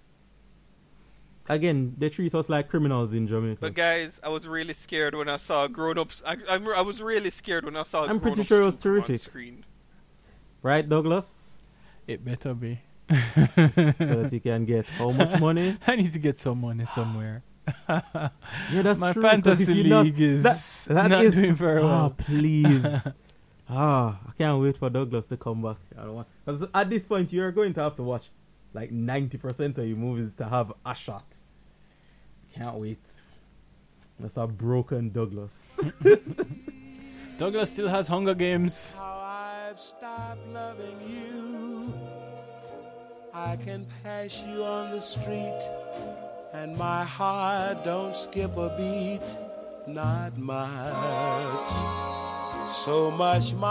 Again, they treat us like criminals in Jamaica. But guys, I was really scared when I saw grown-ups. I was really scared when I saw. I'm pretty Grown-Ups sure it was 2 come on terrific. screen. Right, Douglas? It better be. So that you can get how much money? I need to get some money somewhere. Yeah, that's My true. 'cause if fantasy you not- league is that not is- doing very well. Please. I can't wait for Douglas to come back. Because at this point, you're going to have to watch like 90% of your movies to have a shot. Can't wait. That's a broken Douglas. Douglas still has Hunger Games. How I've stopped loving you. I can pass you on the street, and my heart don't skip a beat, not much. So much my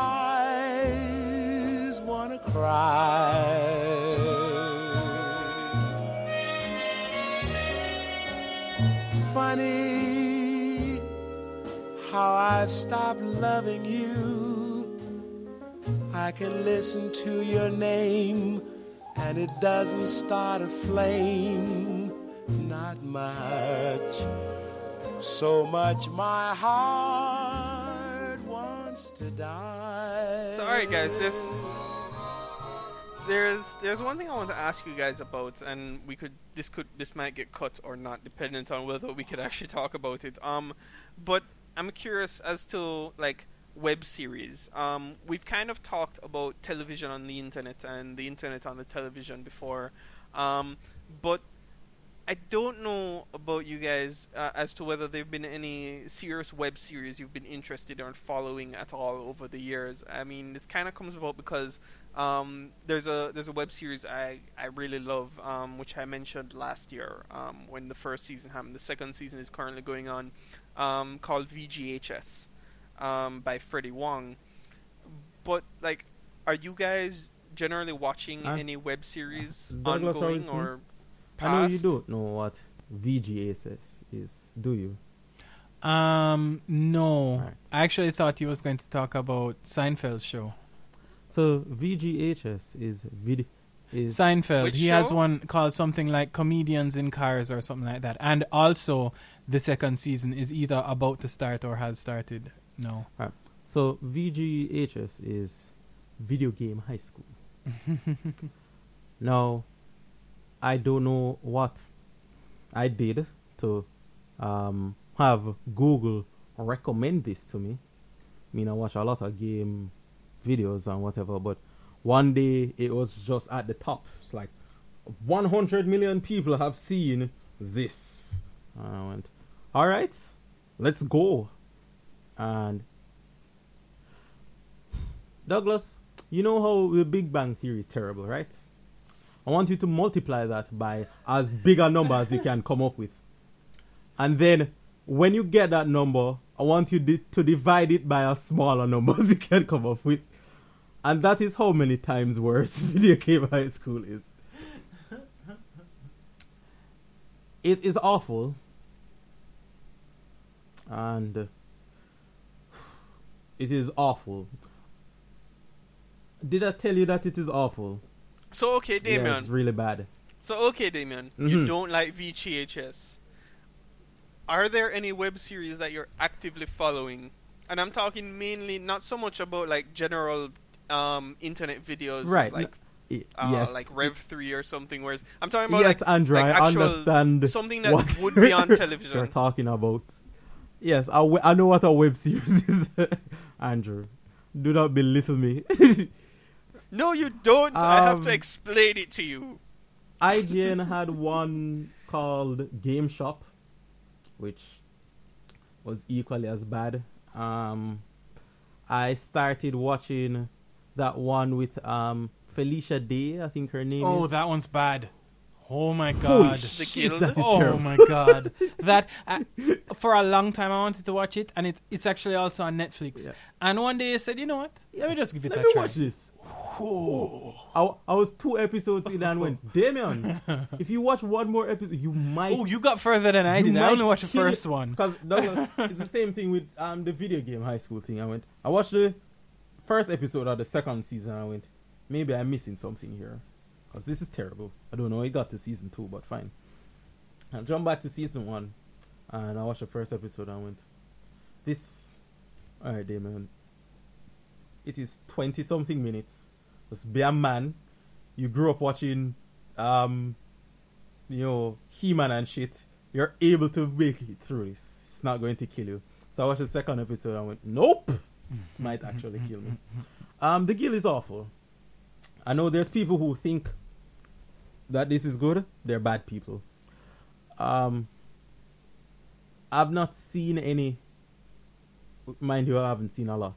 eyes wanna cry. Funny how I've stopped loving you. I can listen to your name and it doesn't start a flame, not much. So much my heart wants to die. So, alright, guys, there's one thing I want to ask you guys about, and this might get cut or not, dependent on whether we could actually talk about it. But I'm curious as to like web series. We've kind of talked about television on the internet and the internet on the television before, but I don't know about you guys as to whether there've been any serious web series you've been interested in following at all over the years. I mean, this kind of comes about because there's a web series I really love, which I mentioned last year when the first season happened. The second season is currently going on, called VGHS, by Freddie Wong. But like, are you guys generally watching any web series Douglas ongoing Robinson? or I know you past? don't know what VGHS is, do you? No. Right. I actually thought he was going to talk about Seinfeld's show. So VGHS is Seinfeld. Which He has show? one called something like Comedians in Cars or something like that. And also, the second season is either about to start or has started. No. Right. So VGHS is Video Game High School. Now, I don't know what I did to have Google recommend this to me. I mean, I watch a lot of game videos and whatever, but one day it was just at the top. It's like 100 million people have seen this. And I went, all right, let's go. And Douglas, you know how the Big Bang Theory is terrible, right? I want you to multiply that by as big a number as you can come up with. And then when you get that number, I want you to divide it by as smaller number as you can come up with. And that is how many times worse Video Game High School is. It is awful. And it is awful. Did I tell you that it is awful? So okay, Damien. Yeah, it's really bad. So okay, Damien. You don't like VGHS. Are there any web series that you're actively following? And I'm talking mainly not so much about like general internet videos, Right. Like Yes. like Rev 3 or something. Whereas I'm talking about Yes, like, Andrew, like I actual, understand something that what would be on you're television. talking about. Yes, I know what a web series is, Andrew. Do not belittle me. No, you don't. I have to Um, explain it to you. IGN had one called Game Shop, which was equally as bad. I started watching that one with Felicia Day, I think her name is. Oh, that one's bad. Oh my Holy god. The shit, Guild? that is Oh terrible. my god. That for a long time I wanted to watch it, and it's actually also on Netflix. Yeah. And one day I said, you know what? Let me just give it Let a me try. watch this. I was 2 episodes in and went, Damien, if you watch one more episode, you might. Oh, you got further than I did. I only watched the first one. Because it's the same thing with the video game high school thing. I watched the first episode of the second season. I went, maybe I'm missing something here. Because this is terrible. I don't know. It got to season 2, but fine. I jumped back to season 1. And I watched the first episode and I went, alright, Damien. It is 20-something minutes. Just be a man. You grew up watching, He-Man and shit. You're able to make it through this. It's not going to kill you. So I watched the second episode and I went, nope! This might actually kill me. The Guild is awful. I know there's people who think that this is good. They're bad people. I've not seen any. Mind you, I haven't seen a lot.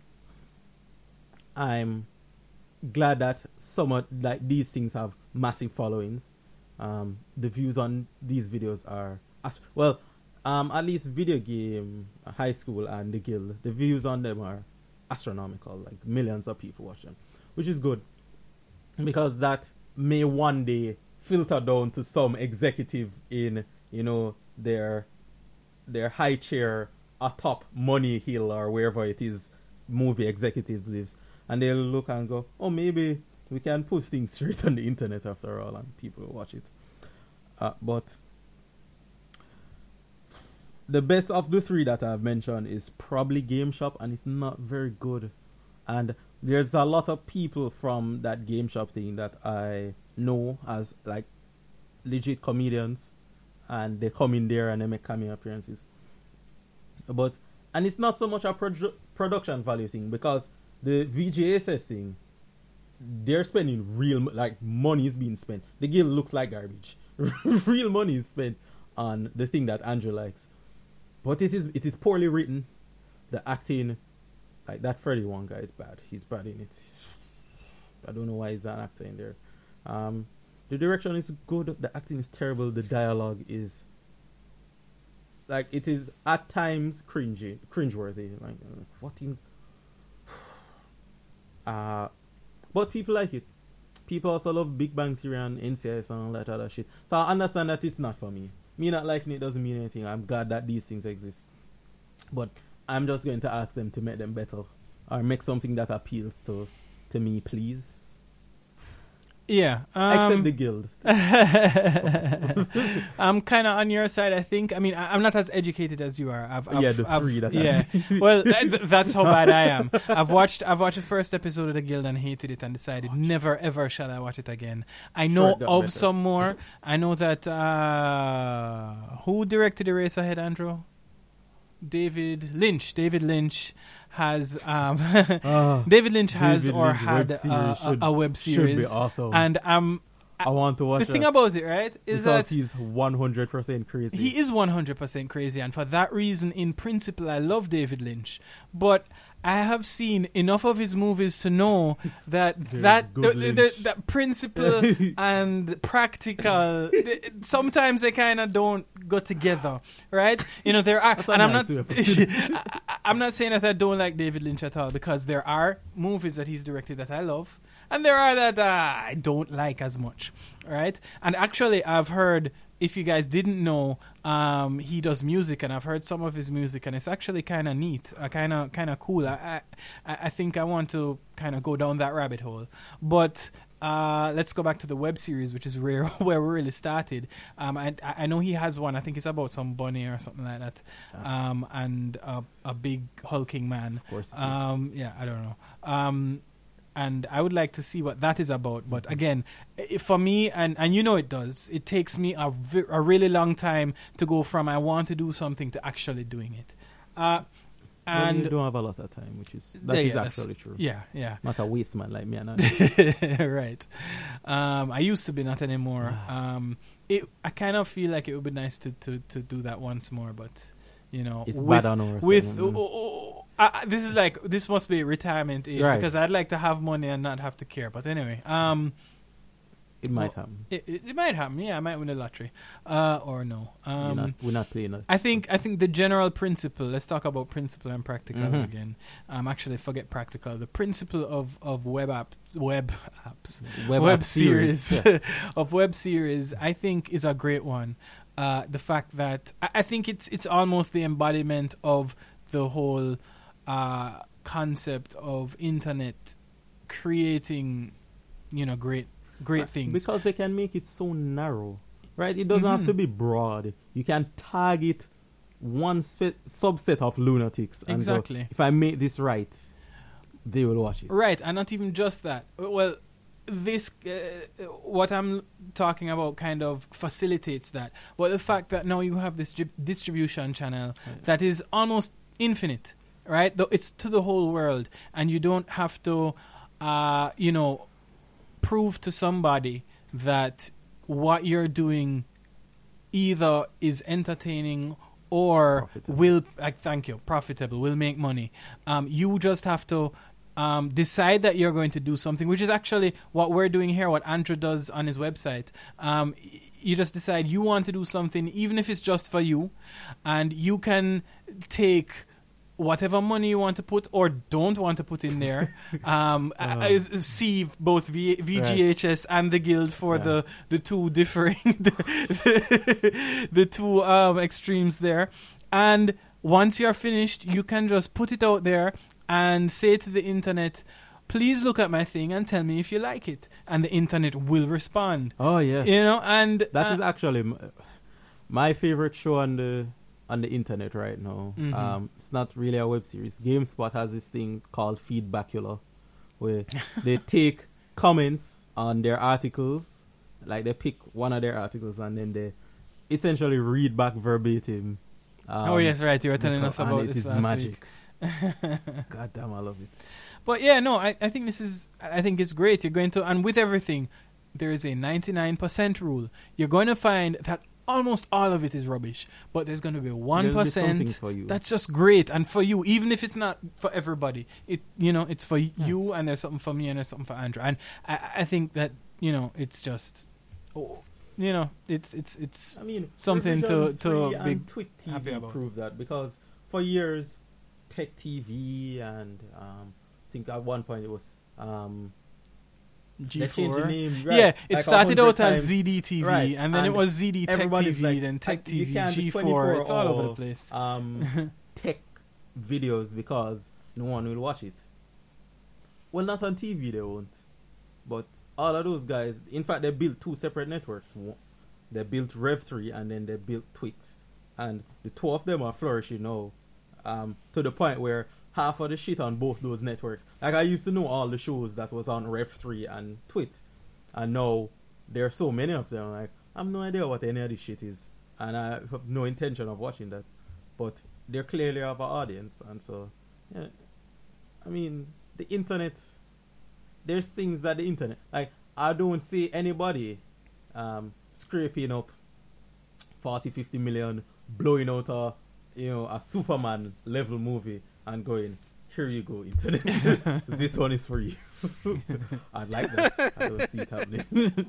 I'm glad that some of these things have massive followings. The views on these videos are at least Video Game High School and the Guild. The views on them are astronomical. Like millions of people watch them, which is good because that may one day filter down to some executive in their high chair atop Money Hill or wherever it is movie executives lives, and they'll look and go, oh, maybe we can put things straight on the internet after all, and people will watch it. But the best of the 3 that I've mentioned is probably Game Shop, and it's not very good. And there's a lot of people from that Game Shop thing that I know as like legit comedians, and they come in there and they make cameo appearances. And it's not so much a production value thing, because the VGSS thing, they're spending real, money is being spent. The Guild looks like garbage. Real money is spent on the thing that Andrew likes. But it is poorly written. The acting, like that Freddy one guy is bad. He's bad in it. I don't know why he's an actor in there. The direction is good. The acting is terrible. The dialogue is it is at times cringeworthy. Like, what in? But people like it. People also love Big Bang Theory and NCIS and all that other shit. So I understand that it's not for me. Me not liking it doesn't mean anything. I'm glad that these things exist. But I'm just going to ask them to make them better. Or make something that appeals to me, please. Yeah. Except the Guild. I'm kind of on your side, I think. I mean, I'm not as educated as you are. Well, that's how bad I am. I've watched the first episode of the Guild and hated it and decided never ever shall I watch it again. I know of some more. I know that who directed Eraserhead, Andrew? David Lynch has David Lynch has had a web series, should be awesome. And I want to watch the thing about it, right, is because that he's 100% crazy. He is 100% crazy, and for that reason, in principle, I love David Lynch. But I have seen enough of his movies to know that that principle and practical sometimes they kind of don't go together, right? There are, and I'm not I'm not saying that I don't like David Lynch at all, because there are movies that he's directed that I love, and there are that I don't like as much, right? And actually, I've heard, if you guys didn't know, he does music, and I've heard some of his music, and it's actually kind of neat, kind of cool. I think I want to kind of go down that rabbit hole. But let's go back to the web series, which is where we really started. I know he has one. I think it's about some bunny or something like that, and a big hulking man. Of course. Yeah, I don't know. And I would like to see what that is about. But again, for me, and it does, it takes me a really long time to go from I want to do something to actually doing it. And you don't have a lot of time, which is actually true. Yeah. Not a waste man like me. Right. I used to be, not anymore. I kind of feel like it would be nice to do that once more, but it's bad on our this must be retirement age, right? Because I'd like to have money and not have to care. But anyway, It might happen. It might happen. Yeah, I might win the lottery, or no. We're not playing it. I think the general principle. Let's talk about principle and practical Mhm. again. Actually, forget practical. The principle of web series Yes. of web series, I think, is a great one. The fact that I think it's almost the embodiment of the whole concept of internet creating, great things. Because they can make it so narrow, right? It doesn't have to be broad. You can target one subset of lunatics. And go, Exactly. if I make this right, they will watch it. Right, and not even just that. Well, this what I'm talking about kind of facilitates that. But the fact that now you have this distribution channel that is almost infinite, right? Though it's to the whole world, and you don't have to, prove to somebody that what you're doing either is entertaining or Profitable. profitable, will make money. You just have to decide that you're going to do something, which is actually what we're doing here, what Andrew does on his website. You just decide you want to do something, even if it's just for you, and you can take whatever money you want to put or don't want to put in there. See both VGHS and the Guild for the two differing the two extremes there. And once you're finished, you can just put it out there and say to the internet, please look at my thing and tell me if you like it. And the internet will respond. Oh, yes. And That is actually my favorite show on the internet right now. Mhm. It's not really a web series. GameSpot has this thing called Feedbackula, where they take comments on their articles, like they pick one of their articles and then they essentially read back verbatim. oh, yes, right. You were telling us about and this it is last magic. week. God damn, I love it. But yeah, no, I think I think it's great. You're going to, and with everything, there is a 99% rule. You're going to find that almost all of it is rubbish, but there's going to be 1% for you. that's just great, and for you, even if it's not for everybody, it's for you, and there's something for me, and there's something for Andrew, and I think that it's just, it's I mean, something Revision to 3 be and Twit happy TV about. proved that, because for years, Tech TV and I think at one point it was they changed the G4. name, right? Yeah, it like started 100 out as times. ZDTV, Right, and then it and was ZD Tech everybody's TV, like, then Tech you TV, can't do G4. 24 It's all over the or, place. Tech videos because no one will watch it. Well, not on TV they won't, but all of those guys. In fact, they built two separate networks. They built Rev3 and then they built Twit, and the two of them are flourishing now, to the point where half of the shit on both those networks. Like, I used to know all the shows that was on Rev3 and Twit, and now there are so many of them. Like, I have no idea what any of this shit is, and I have no intention of watching that. But they clearly have an audience, and so, yeah. I mean, the internet. There's things that the internet, like, I don't see anybody scraping up 40-50 million, blowing out a Superman level movie and going, here you go, internet. This one is for you. I'd like that. I don't see it happening.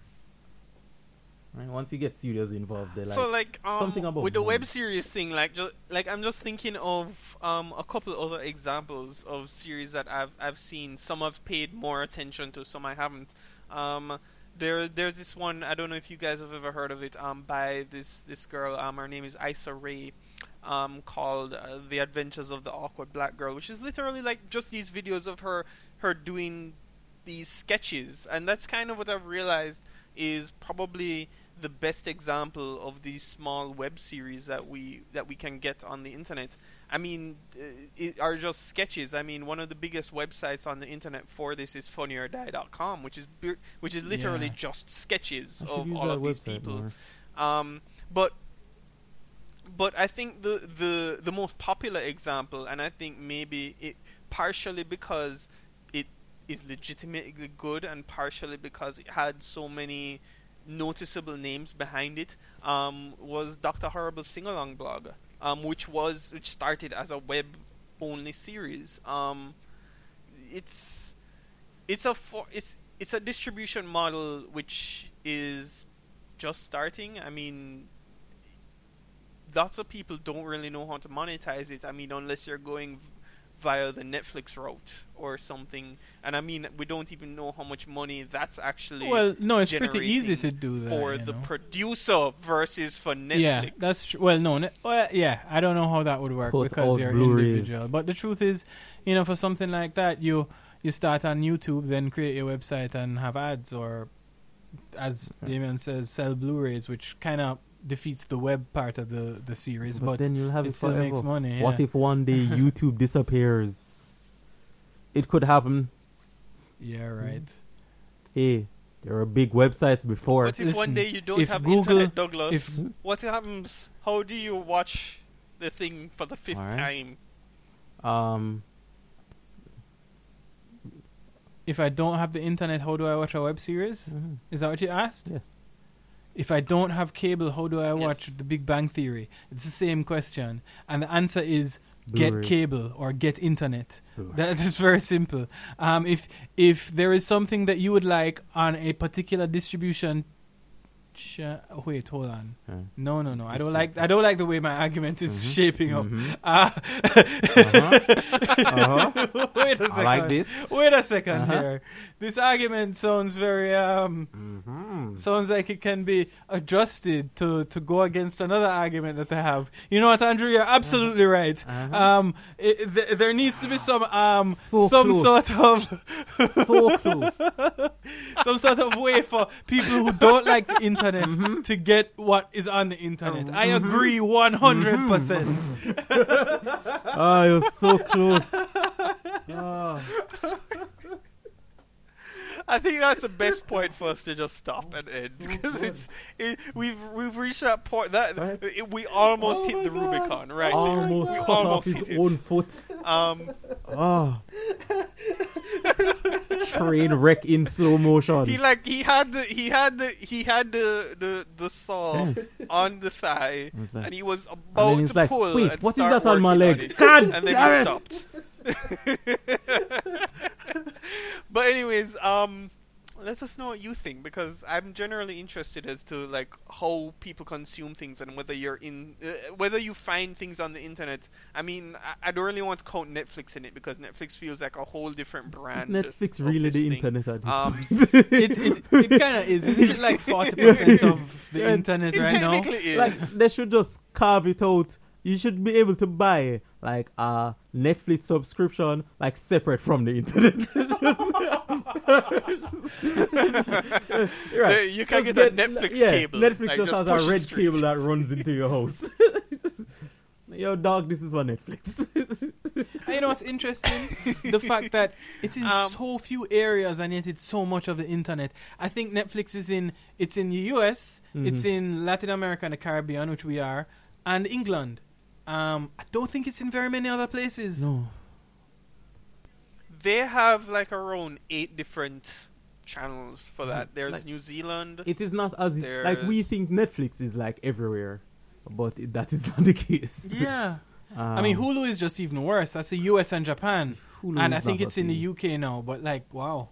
Right? Once you get studios involved, they're like, something about with the money. web series thing, I'm just thinking of a couple other examples of series that I've seen. Some I've paid more attention to, some I haven't. There's this one, I don't know if you guys have ever heard of it, by this girl. Her name is Issa Rae, called The Adventures of the Awkward Black Girl, which is literally like just these videos of her doing these sketches, and that's kind of what I've realized is probably the best example of these small web series that we can get on the internet. I mean, it are just sketches. I mean, one of the biggest websites on the internet for this is funnyordie.com, which is literally Yeah. just sketches I should of use all that of these website people. more. But I think the most popular example, and I think maybe it partially because it is legitimately good, and partially because it had so many noticeable names behind it, was Dr. Horrible's Sing-Along blog, which started as a web-only series. It's it's a distribution model which is just starting. I mean, lots of people don't really know how to monetize it. I mean, unless you're going via the Netflix route or something. And I mean, we don't even know how much money that's actually Well, no, it's pretty generating easy to do that. for you the know? producer versus for Netflix. Yeah, that's true. Well, no, yeah, I don't know how that would work Put because out you're Blu-rays. individual. But the truth is, for something like that, you start on YouTube, then create your website and have ads, or as Damien says, sell Blu-rays, which kind of defeats the web part of the series. But then you'll have it it still forever. makes money. What yeah. if one day YouTube disappears? It could happen. Yeah, right. Hey, there were big websites before. What if Listen, one day you don't if have Google- internet, Douglas? if- What happens? How do you watch the thing for the 5th Alright. time? If I don't have the internet, how do I watch a web series? Mhm. Is that what you asked? Yes. If I don't have cable, how do I watch Yes. The Big Bang Theory? It's the same question. And the answer is get Blu-rays. cable or get internet. Blu-rays. That is very simple. If there is something that you would like on a particular distribution wait, hold on. Yeah. No. I don't like the way my argument is shaping up. Wait a second. I like this. Wait a second Uh-huh. here. This argument sounds very sounds like it can be adjusted to go against another argument that I have. You know what, Andrew? You're absolutely right. There needs to be some So some close. sort of So close. some sort of way for people who don't like the internet to get what is on the internet. I agree 100%. Oh, you're so close. Oh. I think that's the best point for us to just stop and end, because we've reached that point that Right. we almost Oh hit my the God. Rubicon, right? Almost we cut almost off his hit it. own foot. Um, Oh. Train wreck in slow motion. he had the saw on the thigh, What's that? and he was And about then he's to like, pull. wait, and what is start that on my working leg? it. God And then damn he it. stopped. But anyways, let us know what you think, because I'm generally interested as to like how people consume things and whether you're whether you find things on the internet. I mean, I don't really want to count Netflix in it, because Netflix feels like a whole different Is brand. Netflix of really this the thing. internet at this Um, point? It kind of is. Isn't it like 40% of the Yeah, internet It right now? technically is. Like, they should just carve it out. You should be able to buy like a Netflix subscription like separate from the internet. Right. You can Just get a Netflix cable. Netflix like, just has push a it red straight. cable that runs into your house. Yo, dog, this is for Netflix. And you know what's interesting? The fact that it's in so few areas and yet it's so much of the internet. I think Netflix is in the US, it's in Latin America and the Caribbean, which we are, and England. I don't think it's in very many other places. No. They have like around 8 different channels for that. There's Like- New Zealand. It is not as like we There's- think Netflix is like everywhere, but that is not the case. Yeah. I mean, Hulu is just even worse. That's the US and Japan. Hulu And is I think not it's in the a UK now, but like, wow.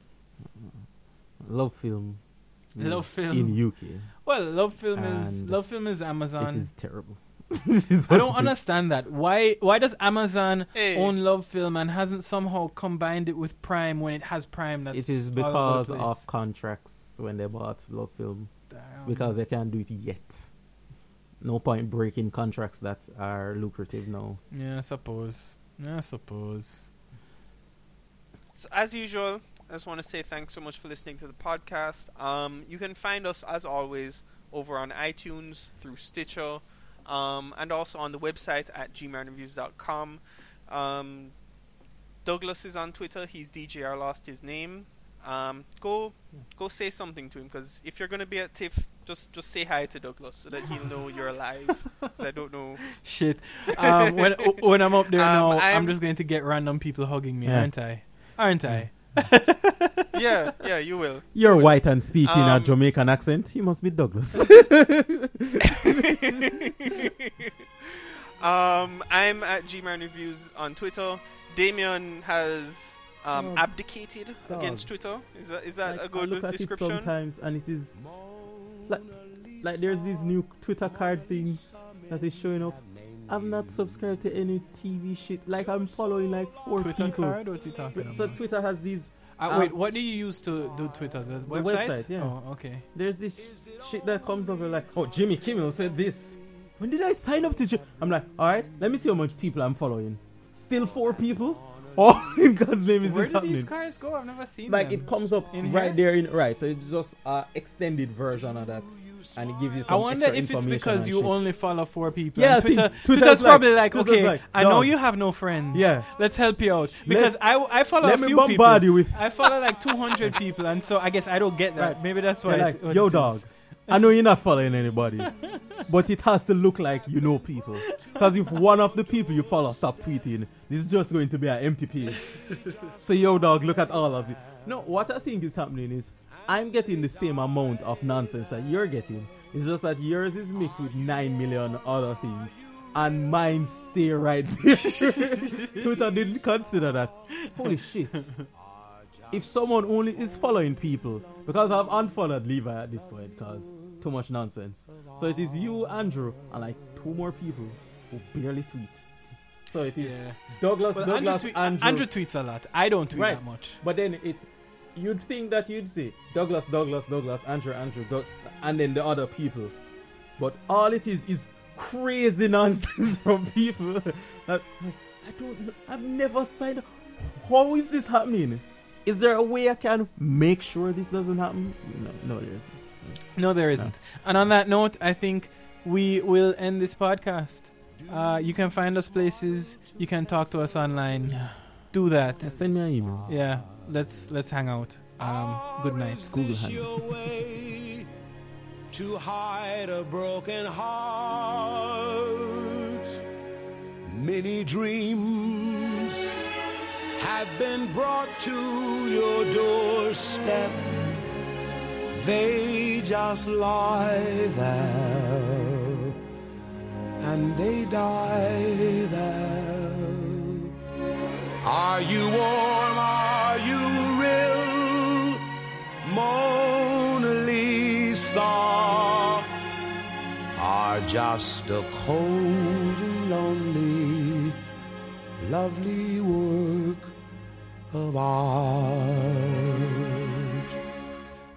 Love Film. is Love Film. in UK. Well, Love Film And is Amazon. It is terrible. I don't understand that. Why does Amazon Hey. own Love Film and hasn't somehow combined it with Prime when it has Prime? That's It is all over because the place? of contracts when they bought Love Film. It's Damn. because they can't do it yet. No point breaking contracts that are lucrative now. Yeah, I suppose. So as usual, I just want to say thanks so much for listening to the podcast. You can find us as always over on iTunes, through Stitcher, and also on the website at gmanreviews.com. Douglas is on Twitter. He's DJR lost his name. Go say something to him, because if you're going to be at TIFF, just say hi to Douglas so that he'll know you're alive. 'Cause I don't know. Shit. When I'm up there now, I'm I'm- just going to get random people hugging me, Yeah. aren't I? Yeah, you will. You're white and speaking a Um, Jamaican accent. He must be Douglas. I'm at GMan Reviews on Twitter. Damien has abdicated Dog. against Twitter. Is that Like, a good I look at description? it sometimes, and it is like there's these new Twitter card things that is showing up. I'm not subscribed to any TV shit. Like, I'm following like 4 Twitter people. card? What are you talking So about? Twitter has these. Wait, what do you use to do Twitter? The website, yeah. Oh, okay. There's this shit that comes over like, oh, Jimmy Kimmel said this. When did I sign up to? I'm like, all right, let me see how much people I'm following. Still 4 people. Oh, in God's name is Where this do happening? these cards go? I've never seen Like them. it comes up In right here? there in right, so it's just an extended version of that, and it gives you some I wonder extra if it's information because and you shit. only follow 4 people. Yeah, and I think Twitter's Twitter's probably like- like, Twitter's okay, like, I know dog. you have no friends. Yeah. Let's help you out because I follow let a me few bombard people. you with- I follow like 200 people, and so I guess I don't get that. Right. Maybe that's why. They're like, what yo, it is. dog, I know you're not following anybody, but it has to look like you know people. Because if one of the people you follow stop tweeting, this is just going to be an empty page. So, yo, dog, look at all of it. No, what I think is happening is I'm getting the same amount of nonsense that you're getting. It's just that yours is mixed with 9 million other things. And mine stay right there. Twitter didn't consider that. Holy shit. If someone only is following people, because I've unfollowed Levi at this point because too much nonsense. So it is you, Andrew, and like 2 more people who barely tweet. So it is Yeah. Douglas, Well, Andrew. Andrew tweets a lot. I don't tweet Right. that much. But then you'd think that you'd say Douglas, Andrew, and then the other people. But all it is crazy nonsense from people that I've never signed up. How is this happening? Is there a way I can make sure this doesn't happen? No, there isn't. So. No, there isn't. And on that note, I think we will end this podcast. You can find us places. You can talk to us online. Yeah. Do that. Yeah, send me an email. Yeah, let's hang out. Good night. Google hand. Your way to hide a broken heart. Many dreams have been brought to your doorstep. They just lie there and they die there. Are you warm? Are you real? Mona Lisa are just a cold and lonely, lovely work of art.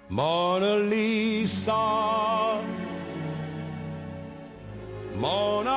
Mona Lisa, Mona